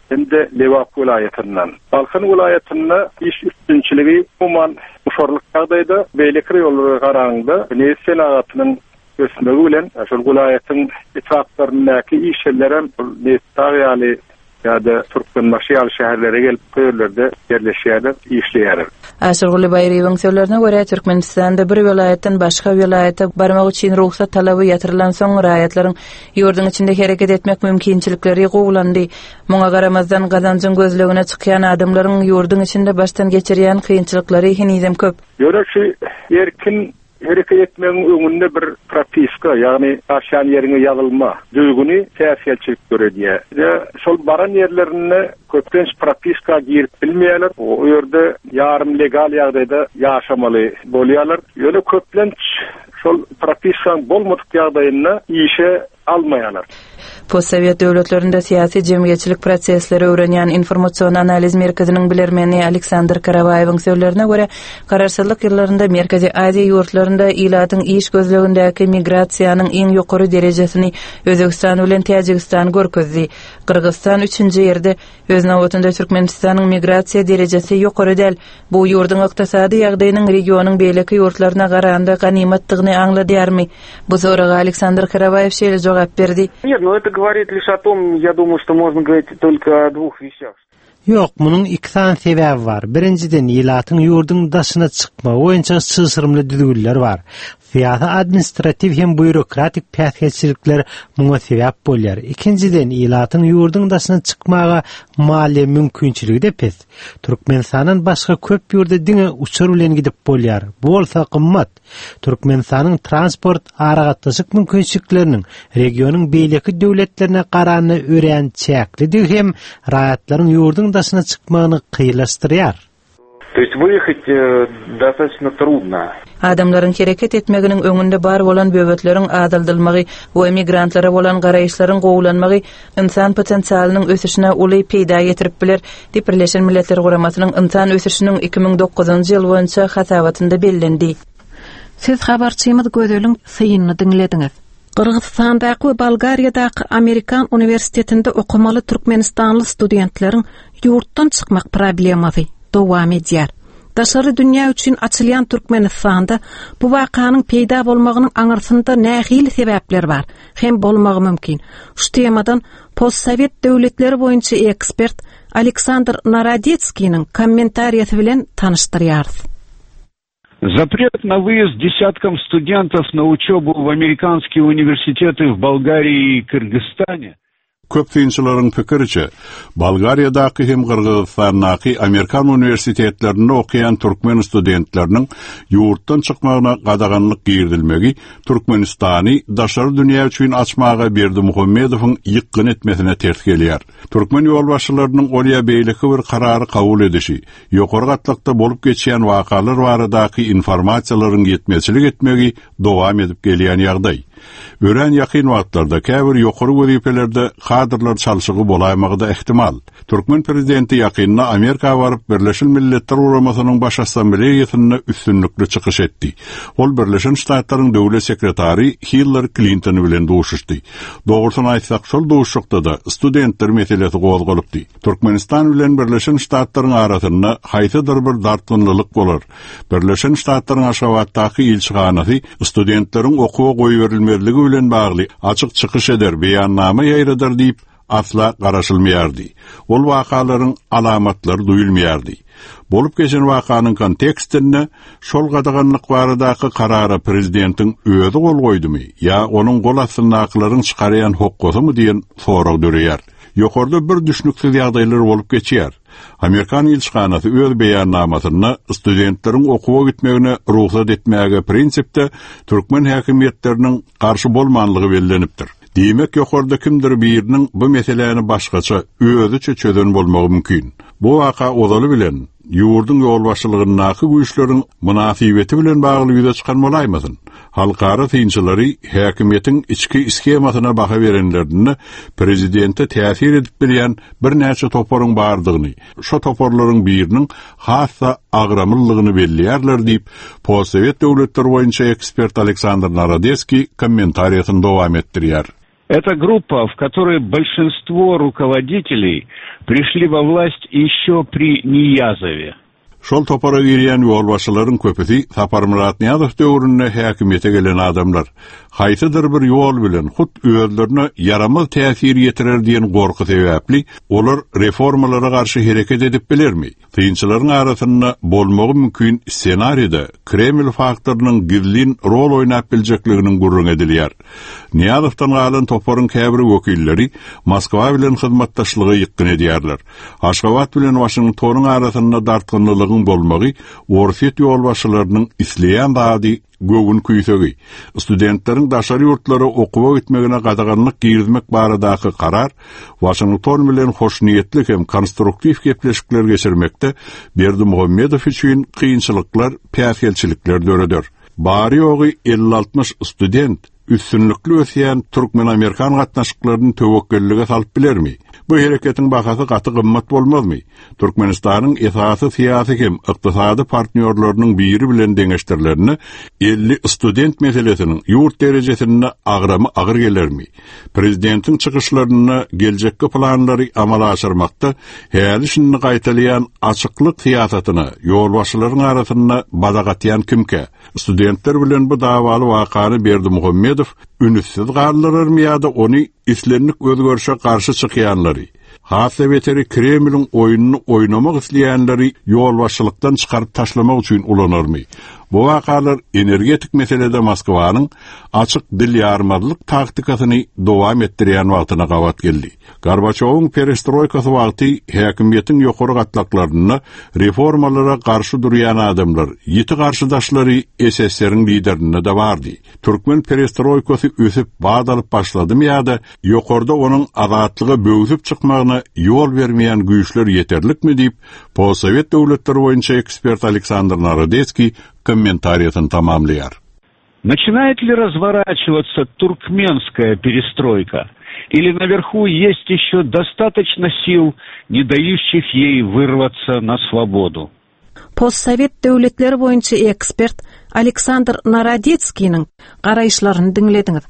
hem de Lewak vilayetinden. Balkan vilayetinde iş üstünçülüğü umuman uşorluk ýagdaýda beýlekir ýollara garaňda Näs senatynyň ösmegi bilen şol vilayetin ittifaklaryndaky işlerem Näs taýýaly ýa-da Türkmenbaşy şäherlere gelip köýerlerde yerleşýärler, işleýärler. Aşyrguly Baýryň söýlerine görä Türkmenistanda bir vilayetden başga vilayeta barmak üçin ruhsat talaby ýatyrylan soň raýatlaryň ýurdun içinde hereket etmek mümkinçilikleri gowlandy. Muňa garamazdan gazanjyň gözlegine çykýan adamlaryň ýurdun içinde baştan geçirýän kynçylyklary hinizem köp. Ýöne şu erkin hareket etmenin öňünde bir propiska, ýagny aşan ýerine ýazylma duyguny täsirçilik görediýär. Şol baran ýerlerine köpden propiska girip bilmeýärler. O ýerde yarım legal ýagdaýda ýaşamaly bolýarlar. Ýöne köpden şol propiska bolmadyk ýagdaýynda işe almaýarlar. Postsovet döwletlerinde siyasi jemgyýetçilik prosesleri öwrenýän informasiýon analiz merkeziniň bilermeni Aleksandr Karavaýewiň söýlerine görä, garaşsyzlyk ýyllarynda Merkezi Aziýa ýurtlarynda ilatyň iş gözlegindäki migrasiýanyň iň ýokary derejesini Özbegistan bilen Täjikistan görkezdi. Kyrgyzstan 3-nji ýerde, özüne wagtynda Türkmenistanyň migrasiýa derejesi ýokary däl. Bu ýurdun ykdysady ýagdaýynyň regionyň beýleki ýurtlaryna garaganda ganymatdygyny aňladýarmy? Bu soraga Aleksandr Karavaýew şeýle jogap berdi. Говорит лишь о том, я думаю, что можно говорить только о двух вещах. Yok, bunun iki tane sebep var. Birinciden ilatın yurdun daşına çıkma, oyunca sığsırımlı düdügüller var. Siyasi administrativ hem bürokratik pähketçilikler buna sebep bolýar. İkinciden ilatın yurdun daşına çıkmaga mali mümkinçiligi de pes. Türkmenistanyň başga köp ýurde diňe uçur bilen gidip bolýar. Bu bolsa gymmat. Türkmenistanyň transport aragatdaşyk mümkinçilikleriniň regionyň beýleki döwletlerine garany örençäkligi hem raýatlaryň yurdun daşına çıkmagyny kıyılaştırýar. То есть выехать достаточно трудно. Adamlaryň hereket etmeginiň öňünde bar bolan böwretleriň adaldylmagy we emigrantlara bolan garaýşlaryň gowulanmagy insan potensialynyň ösüşine uly peýda getirip biler. Birleşen Milletler Guramasynyň insan ösüşiniň 2009-njy ýyl boýunça hasabatynda bellendi. Siz habarçymyz gözölüň syýyny dinlediňiz. Kırgızstandaky we Bolgariýadaky Amerikan universitetinde okumaly türkmenistanly studentleriň ýurtdan çykmak problemasy dowam edýär. Daşary dünýä üçin açylýan Türkmenistanda bu wakanyň peýda bolmagynyň aňyrsynda nähili sebäpler bar, hem bolmagy mümkin. Şu temadan postsovet döwletleri boýunça ekspert Aleksandr Narodetskiň kommentariýasy bilen tanıştyrýarys. Запрет на выезд десяткам студентов на учебу в американские университеты в Болгарии и Кыргызстане. Köp kynçylaryň pikiriçe, Bolgariýadaky hem Kyrgyzstandaky Amerikan universitetlerinde okuyan Türkmen studentleriniň ýurtdan çykmagyna gadaganlyk girdilmegi Türkmenistany daşary dünýä üçin açmaga Berdi Muhammedowyň ýykgyn etmesine ters gelýär. Türkmen ýolbaşçylarynyň olýa beýleki bir karary kabul edişi, ýokary gatlykda bolup geçýän wakalar baradaky informasiýalaryň ýetmezçilik etmegi dowam edip gelýän ýagdaý. Ören yakın wagtlarda käbir ýokary wezipelerde kadrlar çalşygy bolaýmagy da ihtimal. Türkmen prezidenti yakynda Amerika baryp Birleşen Milletler Guramasynyň baş assambleýasyna üstünlikli çykyş etdi. Ol Birleşen Ştatlaryň döwlet sekretary Hillary Clinton bilen duşuşdy. Dogrusyny aýtsak, şol duşukda da studentler meselesi gozgalypdy. Türkmenistan bilen Birleşen Ştatlaryň arasynda haýsydyr bir dartynlylyk bolar. Birleşen Ştatlaryň Aşgabatdaky ilçihanasy studentleriň okuwa goýberilmezligi bilen bagly açyk çykyş eder, beýannama ýaýradar diýip asla garaşylmaýardy. Ol wakalaryň alamatlary duýulmaýardy. Bolup geçen wakanyň kontekstinde şol gadaganlyk baradaky karara prezidentiň özü gol goýdymy ýa onuň gol asyndaklaryň çykarýan hokkusymy diýen sorag dörýär. Ýokarda bir düşnüksiz ýagdaýlar bolup geçýär. Amerikan ilçihanasy öz beýannamasyna studentleriň okuwa gitmegine ruhsat etmäge prinsipde Türkmen häkimetleriniň garşy bolmanlygy bellenipdir. Diýmek ýokarda kimdir biriniň bu meseleni başgaça özüçe çözen bolmagy mümkin. Bu waka odaly bilen ýurdun ýolbaşçylygynaky güýçleriň münasibeti bilen bagly ýüze çykan bolaýmasyn. Halkara tynçylary häkimetiň içki skemasyna baha berenlerini prezidente täsir edip bilýän bir näçe toparyň bardygyny, şo toparlaryň biriniň hassa agramyllygyny bellýärler diýip postsovet döwletleri boýunça ekspert Aleksandr Narodetski kommentariýasyny dowam etdirýär. Это группа, в которой большинство руководителей пришли во власть еще при Ниязове. Şol topara giriyen yolbaşçıların köpüti Saparmurat Niyazov döwründe häkimete gelen adamlar. Haýsydyr bir ýol bilen hut öýlerine yaramaz täsir ýetirer diýen gorky sebäpli olar reformalara garşy hereket edip bilermi? Kynçylaryň arasynda bolmagy mümkin ssenariyda Kreml faktorynyň gizlin rol oýnap biljekliginiň gurrun edilýär. Niyazowdan galan toparyň käbir wekilleri Moskwa bilen hyzmatdaşlygy ýykyn edýärler. Aşgabat bilen Washingtonyň arasynda dartgynlygyň bolmagy Orset ýolbaşçylarynyň isleýän bady göwün küýsegi. Studentleriň daşary ýurtlary okuwa gitmegine gadaganlyk girizmek baradaky karar Washington bilen hoşniýetli hem konstruktiw gepleşikler geçirmekde Berdimuhammedow üçin kynçylyklar, päsgelçilikler döredir. Bari ýogy 50-60 student üstünlükli ösýän Türkmen-Amerikan gatnaşyklaryny töwekküllige salyp bilermi? Bu hereketiň bahasy gaty gymmat bolmazmy? Türkmenistanyň esasy syýasy hem ykdysady partnerläriniň biri bilen deňeşdirlerini 50 student meselesiniň ýurt derejesinde agramy agyr gelermi? Prezidentiň çykyşlaryny geljekki planlary amala aşyrmakda häli şunu gaýtalýan açyklyk syýasatyny ýolbaşçylaryň arasynda badagatýan kimke? Studentler bilen bu dawaly wakany Berdimuhammedow ünüssiz garlararmy ýa-da ony islenlik özgörüşe garşy çykýanlary? Hasa beteri Kremlin oyununu oynamak isleýänleri ýolbaşçylykdan çykaryp taşlamak üçin ulanarmy? Bu wakalar energetik meselede Moskwanyň açyk dil ýarmazlyk taktikasyny dowam etdirýän wagtyna gawat geldi. Gorbaçowyň perestroykasy wagty häkimiyetiň ýokary gatlaklaryny reformalara garşy durýan adamlar, ýeti garşydaşlary SSR-iň liderine de bardy. Türkmen perestroykasy ösüp badalyp başladymy ýa-da ýokarda onuň azatlygy böwüp çykmagyna ýol bermeýän güýçler ýeterlikmi diýip Possovet döwletleri boýunça ekspert Aleksandr Narodецкий комментариясын тамамлыяр. Начинает ли разворачиваться туркменская перестройка? Или наверху есть еще достаточно сил, не дающих ей вырваться на свободу? Постсовет döwletleri boýunça ekspert Aleksandr Narodецкийниň garaýşlaryny dinlediňiz.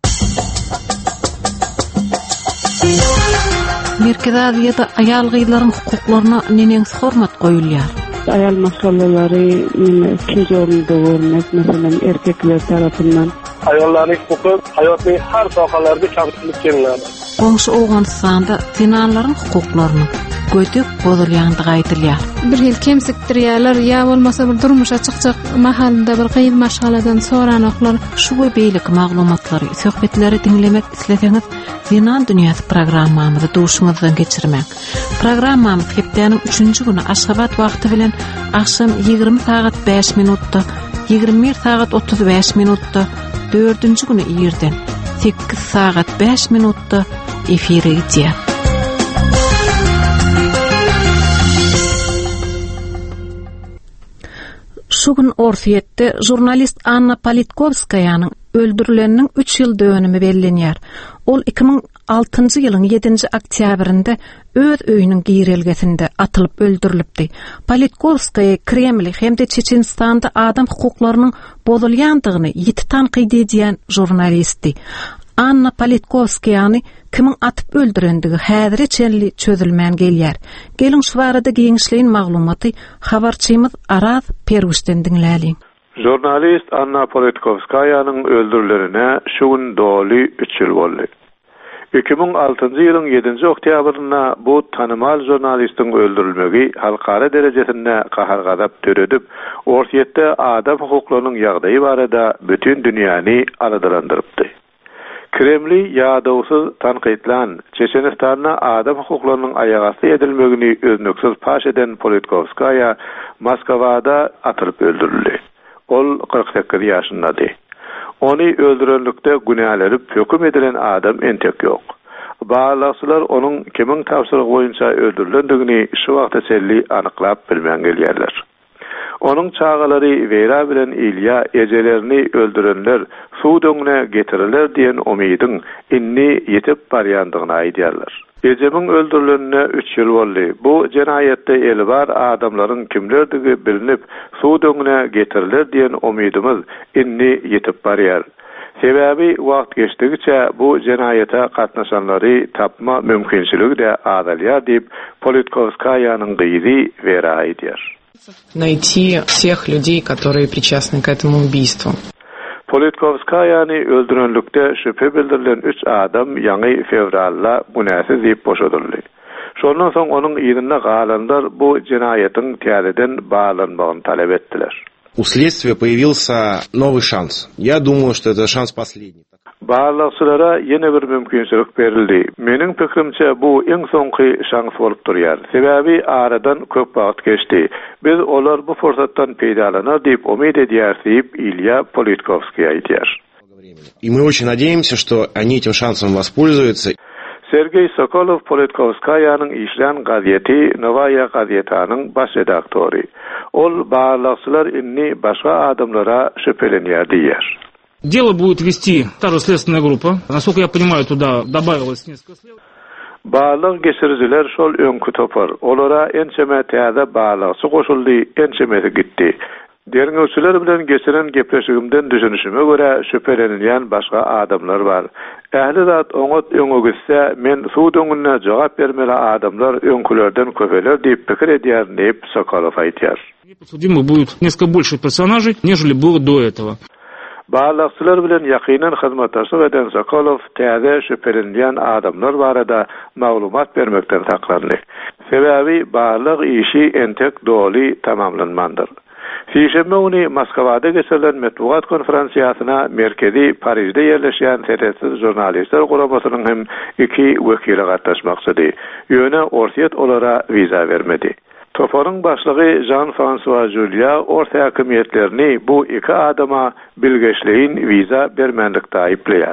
Merkez Aziýada aýal gyýlaryň hukuklaryna neňeňsi hormat goýulýar? Ayal masalalary ikinci orunda görmek, mesela erkekler tarafından. Ayolların hukuku hayatın her sohalarında kamçılık gelýär. Goňşy Owganystanda tinanlaryň hukuklaryny götüp bozulýandygy aýdylýar. Bir hil kemsikdirýärler, ýa bolmasa bir durmuşa çykjak mahalynda bir gyýyl maşgaladan soranoklar. Şu we beýlik maglumatlary, söhbetleri dinlemek isleseňiz, Zinan Dünyasy programmamyzy duşuňyzdan geçirmek. Programmamyz hepdeniň 3-nji güni Aşgabat wagty bilen akşam 20 saat 5 minutda, 21 saat 35 minutda, 4-nji güni ýerden 8 saat 5 minutda efire gidýär. Şu gün Orsetde jurnalist Anna Politkovskaýanyň öldürileniň 3 ýyl dönümi bellenýär. Ol 2006-njy ýylyň 7-nji oktýabrynda öz öýüniň giýrelgesinde atylyp öldürilipdi. Politkovskaýa Kreml hem-de Çeçenistanda adam hukuklarynyň bozulýandygyny ýiti tanqid edýän jurnalistdi. Anna Politkovskaýany kimin atyp öldürendigi häzirçe çözülmän gelýär. Gelin şu barada giňişliň maglumaty habarçymyz Araz Peruşden dinläliň. Jurnalist Anna Politkovskaýanyň öldürilerine şu gün doly 3 ýyl boldy. 2006-njy ýylyň 7-nji oktýabrynda bu tanymal jurnalistiň öldürilmegi halkara derejesinde kahar gadap töredip, Orsetde adam hukuklarynyň ýagdaýy barada bütün dünýäni aladyrandyrypdy. Kremli ýadawsyz tanqidlan Çeçenistanda adam hukuklarynyň aýagasy edilmegini öznüksiz paş eden Politkovskaýa Moskwada atylyp öldürildi. Ol 48 ýaşyndady. Onu öldürenlikde günäleri höküm edilen adam entek ýok. Bağlaçylar onuň kimin tapşyrygy boýunça öldürilendigini şu wagta selli anyklap bilmän gelýärler. Onuň çağalary wera bilen ilya ejelerini öldürenler suw döňüne getiriler diýen umydyň inni ýetip barýandygyny aýdýarlar. Ejemiň öldürilenine 3 ýyl boldy. Bu jenaýetde elbar adamlaryň kimlerdigi bilinip suw döňüne getiriler diýen umydymyz inni ýetip barýar. Sebebi wagt geçdigiçe bu jenayete gatnaşanlary tapma mümkinçiligi de azalýar diýip Politkovskaýanyň gyzy wera edýär. Найти всех людей, которые причастны к этому убийству. Politkovskaýany öldürenlikde şüphe bildirilen 3 adam ýa-ni fevralda günäsiz diýip boşadyldy. Şondan soň onuň ýerine galanlar bu jenayetin täzeden bağlanmagyny talep etdiler. У следствия появился новый шанс. Я думаю, что это шанс последний. Bağlaçylara ýene bir mümkinçilik berildi. Meniň pikirimçe bu iň soňky şans bolup durýar. Sebebi aradan köp wagt geçdi. Biz olar bu fursatdan peýdalanar diýip umyd edýär diýip Ilya Politkovskiy aýdýar. И мы очень надеемся, что они этим шансом воспользуются. Sergey Sokolov Politkovskaýanyň işlän gazeti Novaya gazetanyň baş redaktory. Ol bağlaçylar inni başga adamlara şüphelenýär diýär. Дело будет вести та же следственная группа. Насколько я понимаю, туда добавилось несколько следователей. Bağlıq geçiriciler şol öňkü topar. Olara ençeme täze bağlaçy goşuldy, ençemesi gitdi. Derňewçiler bilen geçiren gepleşigimden düşünüşime göre şüphelenilýän başga adamlar bar. Ähli zat oňat öňügse men suwdyňyna jogap bermeli adamlar öňkülerden köpeler diýip pikir edýär diýip Sokolov aýtýar. Судимых будет несколько больше персонажей, нежели было до этого. Bağlaçylar bilen ýakynan hyzmatdaşlyk eden Sokolov täze şüphelenýän adamlar barada maglumat bermekden saklandy. Sebebi bağlyk işi entek doli tamamlanmandyr. Şeýşembe güni Moskwada geçirilen metbuat konferensiýasyna merkezi Parisde ýerleşýän seretsiz jurnalistler guramasynyň hem 2 wekili gatnaşmakçydy. Ýöne Orsiýet olara wiza bermedi. Toparyň başlygy Jean-François Julia orta hakimiýetlerini bu 2 adama bilgeçliğin wiza bermendikde aýplýar.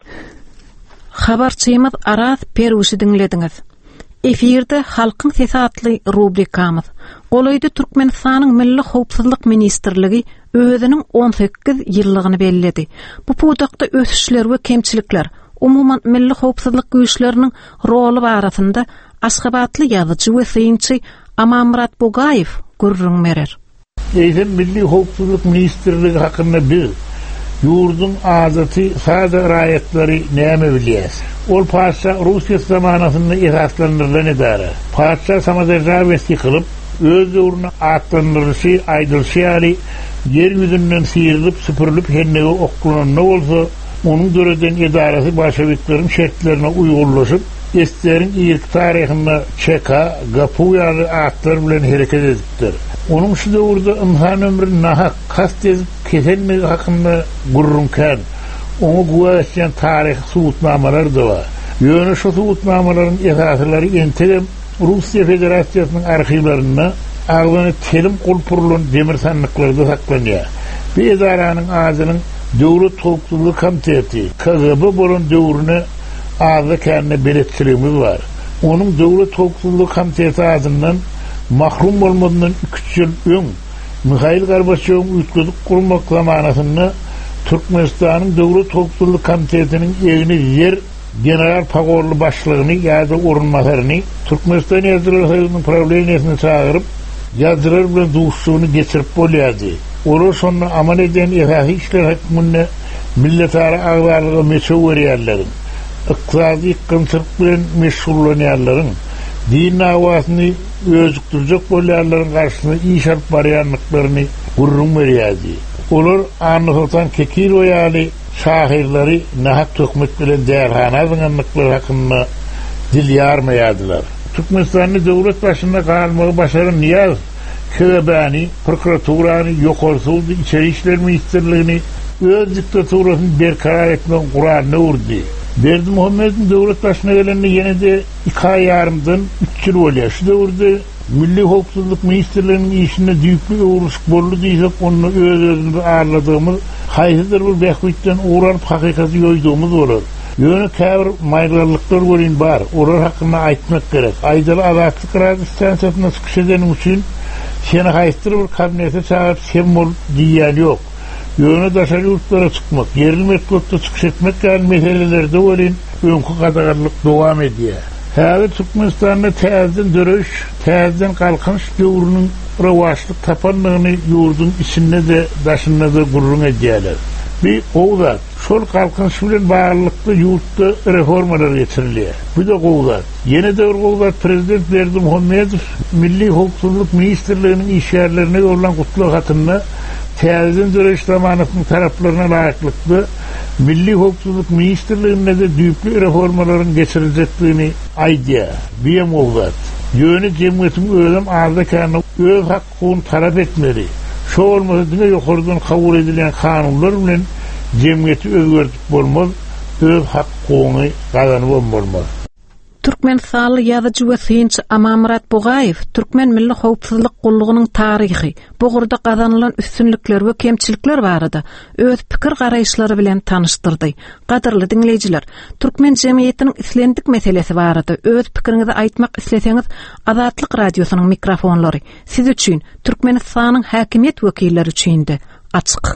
Habarçymyz Aras Peruşy dinlediňiz. Efirde halkyň sesi atly rubrikamyz. Golaýdy Türkmenistanyň Milli Howpsuzlyk Ministrligi özüniň 18 ýyllygyny bellädi. Bu podakda ösüşler we kemçilikler, umumyň milli howpsuzlyk güýçleriniň roli barasynda Aşgabatly ýazyjy we synçy Amamrat Bogaýew gurrun merer. Eýsem Milli Howpsuzlyk Ministrligi hakynda bir yurdun azaty sada raýatlary näme bilýär? Ol paşa Russiýa zamanasynda esaslandyrılan edara. Paşa samazerjawski kılıp öz ýurduny atlandyrýy, aýdylýary yer ýüzünden siýrilip süpürilip hennege okulanyna bolsa, onuň döreden edarasy başawykleriň şertlerine uýgurlaşyp, eslerin ilk tarihinde çeka, gapuyalı atlar bilen hareket edipdir. Onun şu döwürde insan ömrüni nahak kast edip kesenmegi hakynda gurrunkan, onu guwaçyan tarih suwutnamalar da var. Ýöne şu suwutnamalaryň esaslary entegem Russiýa Federasiýasynyň arhivlerinde aglyny telim gulpurlan demir sanlyklarda saklanýar. Bu edaranyň azynyň Döwlet Howpsuzlyk Komiteti, KGB bolan döwrüne adı kendine belirtçiliğimiz var. Onun Döwlet Howpsuzlyk Komiteti adından mahrum olmadığından 3 ýyl öň Mikhail Gorbaçowyň üýtgedik gurmak zamanasynda Türkmenistanyň Döwlet Howpsuzlyk Komitetiniň egini yer general pagorly başlygyny ýa-da orunmasaryny Türkmenistan ýazgylar soýuzynyň problemäsini çagyryp ýazgylar bilen duşsuny geçirip bolýardy. Olar şonu amal eden esasy işler hökmünde milletary agdarlygy meşhur berýärler. Iqtisadi kınçılık bilen meşgullanýarlaryň din awasyny özükdirjek bolýarlaryň garşysyna iş alyp barýanlyklaryny gurrun berýärdi. Olar Anatoly Kekirow ýaly şahirleri nahak töhmet bilen därhanadyňlyklary hakynda dil ýarmaýardylar. Türkmenistanyň döwlet başynda galmagy başaran Niyaz Köbäni, prokuraturany ýokarsuldy, içeri işler ministrligini öz diktaturasyny berkarar etmek guranyna urdy. Berdi Muhammed'in döwlet başyna gelende ýene de 2 ýarymdan 3 ýyl bolýar. Şu döwürde Milli Howpsuzlyk Ministrliginiň işine düýpli uruş boldy diýsek, onu öz-özüni arladygymyz, haýsydyr bir bähwitden uğranyp hakykaty ýoýdygymyz bolar. Ýöne käbir maýlarlyklar bolýan bar, olar hakynda aýtmak gerek. Aýdaly azatlyk radio stansiýasyna çykyş edenim üçin seni haýsydyr bir kabinete çağıryp sen bol diýýän ýok. Ýöne daşary ýurtlara çykmak, yerli metodda çykyş etmek ýaly meselelerde bolýan öňkü gadagarlyk dowam edýär. Häzir Türkmenistanda täzeden dörüş, täzeden kalkınç döwrüniň rewaçlyk tapanlygyny ýurdun içinde de daşynda da gurrun edýärler. Bir owda şol kalkınış bilen bağlılıklı yurtda reformalar geçirilýär. Bu da gowlat. Yeni döwür gowlat Prezident Berdimuhammedow Milli Hukukçuluk Ministrliginiň işgärlerine ýolulan gutluk hatyna täzeden döreş zamanynyň taraplaryna laýyklykly Milli Hukukçuluk Ministrliginde de düýpli reformalaryň geçiriljekdigini aýdýar. Biýem gowlat. Ýöne jemgyýetiň özüm ardakyny öz hakkyny talap etmeli. Şo bolmadyňa ýokardan kabul edilen kanunlar bilen jemgyýeti özgertip bolmaz, öz hakkyny gazanyp bolmaz. Türkmenistan ýazyjy we synçy Amamurat Bugaýew Türkmen Milli Howpsuzlyk Gullugynyň taryhy, bu gurda gazanylan üstünlikler we kemçilikler barada öz pikir garaýşlary bilen tanışdyrdy. Gadyrly dinleýijiler, Türkmen jemgyýetiniň islendik meselesi barada öz pikiriňizi aýtmak isleseňiz, Azatlyk radiosynyň mikrofonlary siz üçin Türkmenistanyň häkimiýet wekilleri üçin-de açyk.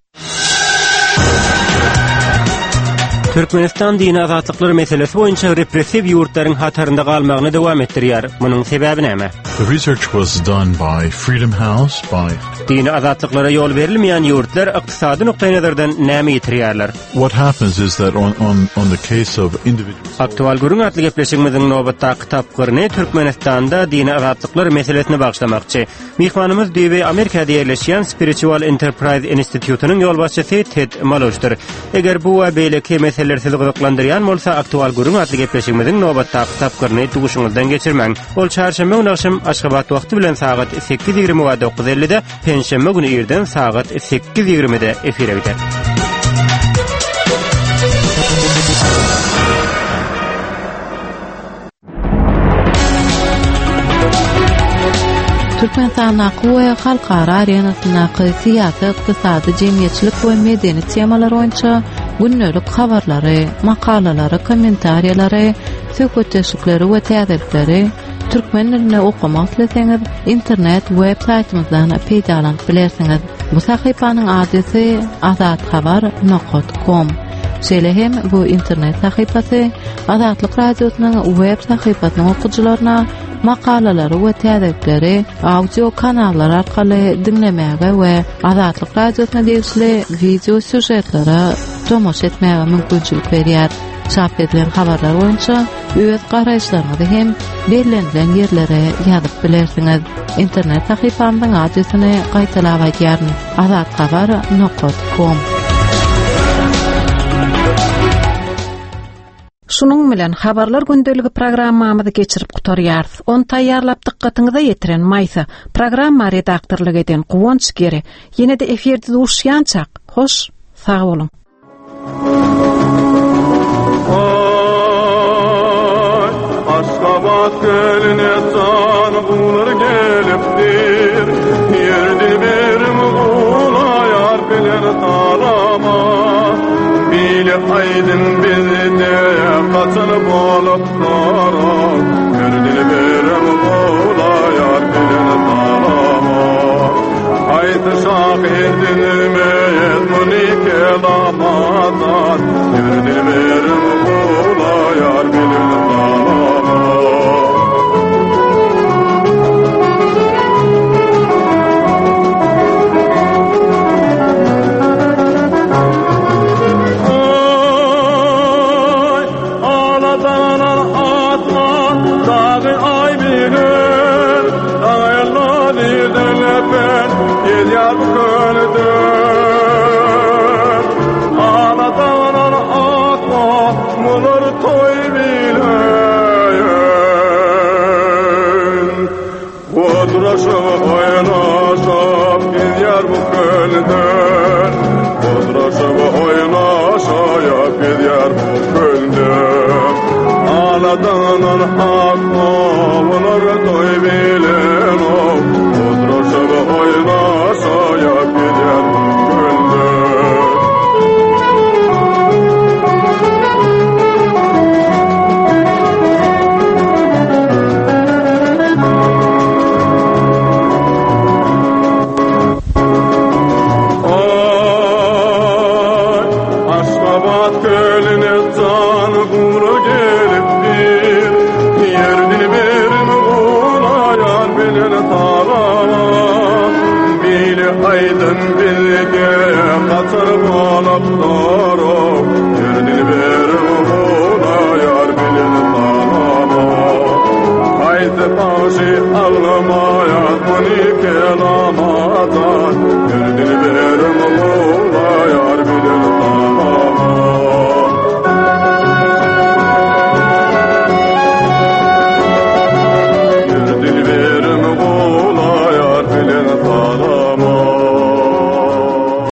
Türkmenistan dini azatlıkları meselesi boyunca repressiv yurtların hatarında kalmağını devam ettirýär. Bunun sebebi näme? The research was done by Freedom House, by Dini azatlıklara yol verilmeyen yurtlar iqtisadi nokta nazardan näme ýitirýärler? What happens is that on the case of individuals. Aktual gurun atly gepleşigimiziň nobatda kitapgyny Türkmenistanda dini azatlyklary meselesine bagşlamakçy. Mihmanymyz diýip Amerikada ýerleşýän Spiritual Enterprise Institute'nyň ýolbaşçysy Ted Malloch'dyr. Eger bu we beýleki meseleler sizi gyzyklandyrýan bolsa, aktual gurun atly gepleşigimiziň nobatda kitapgyny tuguşyňyzdan geçirmäň. Ol çarşamba güni akşam Aşgabat wagty bilen saat 8:20 we 9:50-de, penşembe güni ýerden saat 8:20-de efire biter. Türkmenistan we halkara arenasyna syýasy, ykdysady, jemgyýetçilik we medeni temalar boýunça günnelik habarlary, makalalary, kommentariýalary, söhbetleşikleri we täzelikleri türkmen dilinde okumak isteseňiz internet web saytymyzdan peýdalanyp bilersiňiz. Bu sahypanyň adresi azathabar.com. Şeýle hem bu internet sahypasy Azatlyk radiosynyň web sahypasynyň okuwçylaryna makalalary we täzelikleri audio kanallar arkaly dinlemäge we Azatlyk radiosyna degişli video süjetlere tomoş etmäge mümkinçilik berýär. Çap edilen habarlar boýunça öz garaýşlaryňyzy hem belirlenen ýerlere ýazyp bilersiňiz. Internet sahypamyň adresyny gaýtalap aýdýaryn: azathabar.com. Şunun bilen habarlar gündeligi programmamyzy geçirip gutarýarys. Onu taýýarlap diqqatyňyza ýetiren Maýsa, programma redaktorlygy eden Guwanç Geri. Ýene-de eferde duruşýançak. Hoş, sag bolun. Aşgabat geline can bulur gelipdir, yerdi bir muğulayar bilir tarama, bile aydın bizde kaçınıp olup dara, yerdi bir muğulayar bilir tarama, aydı şahir dinmeyet munike damadan, yerdi bir muğulayar bilir tarama. Ağladanın hakkı olur toy bilen o, odraşıp oynasaya gider gündür. Aşgabat gölüne can guru gelipdir, yerdin bir muğulayan bilir talama, bile aydın bilge katır bolup dara, ağlamayat mani kela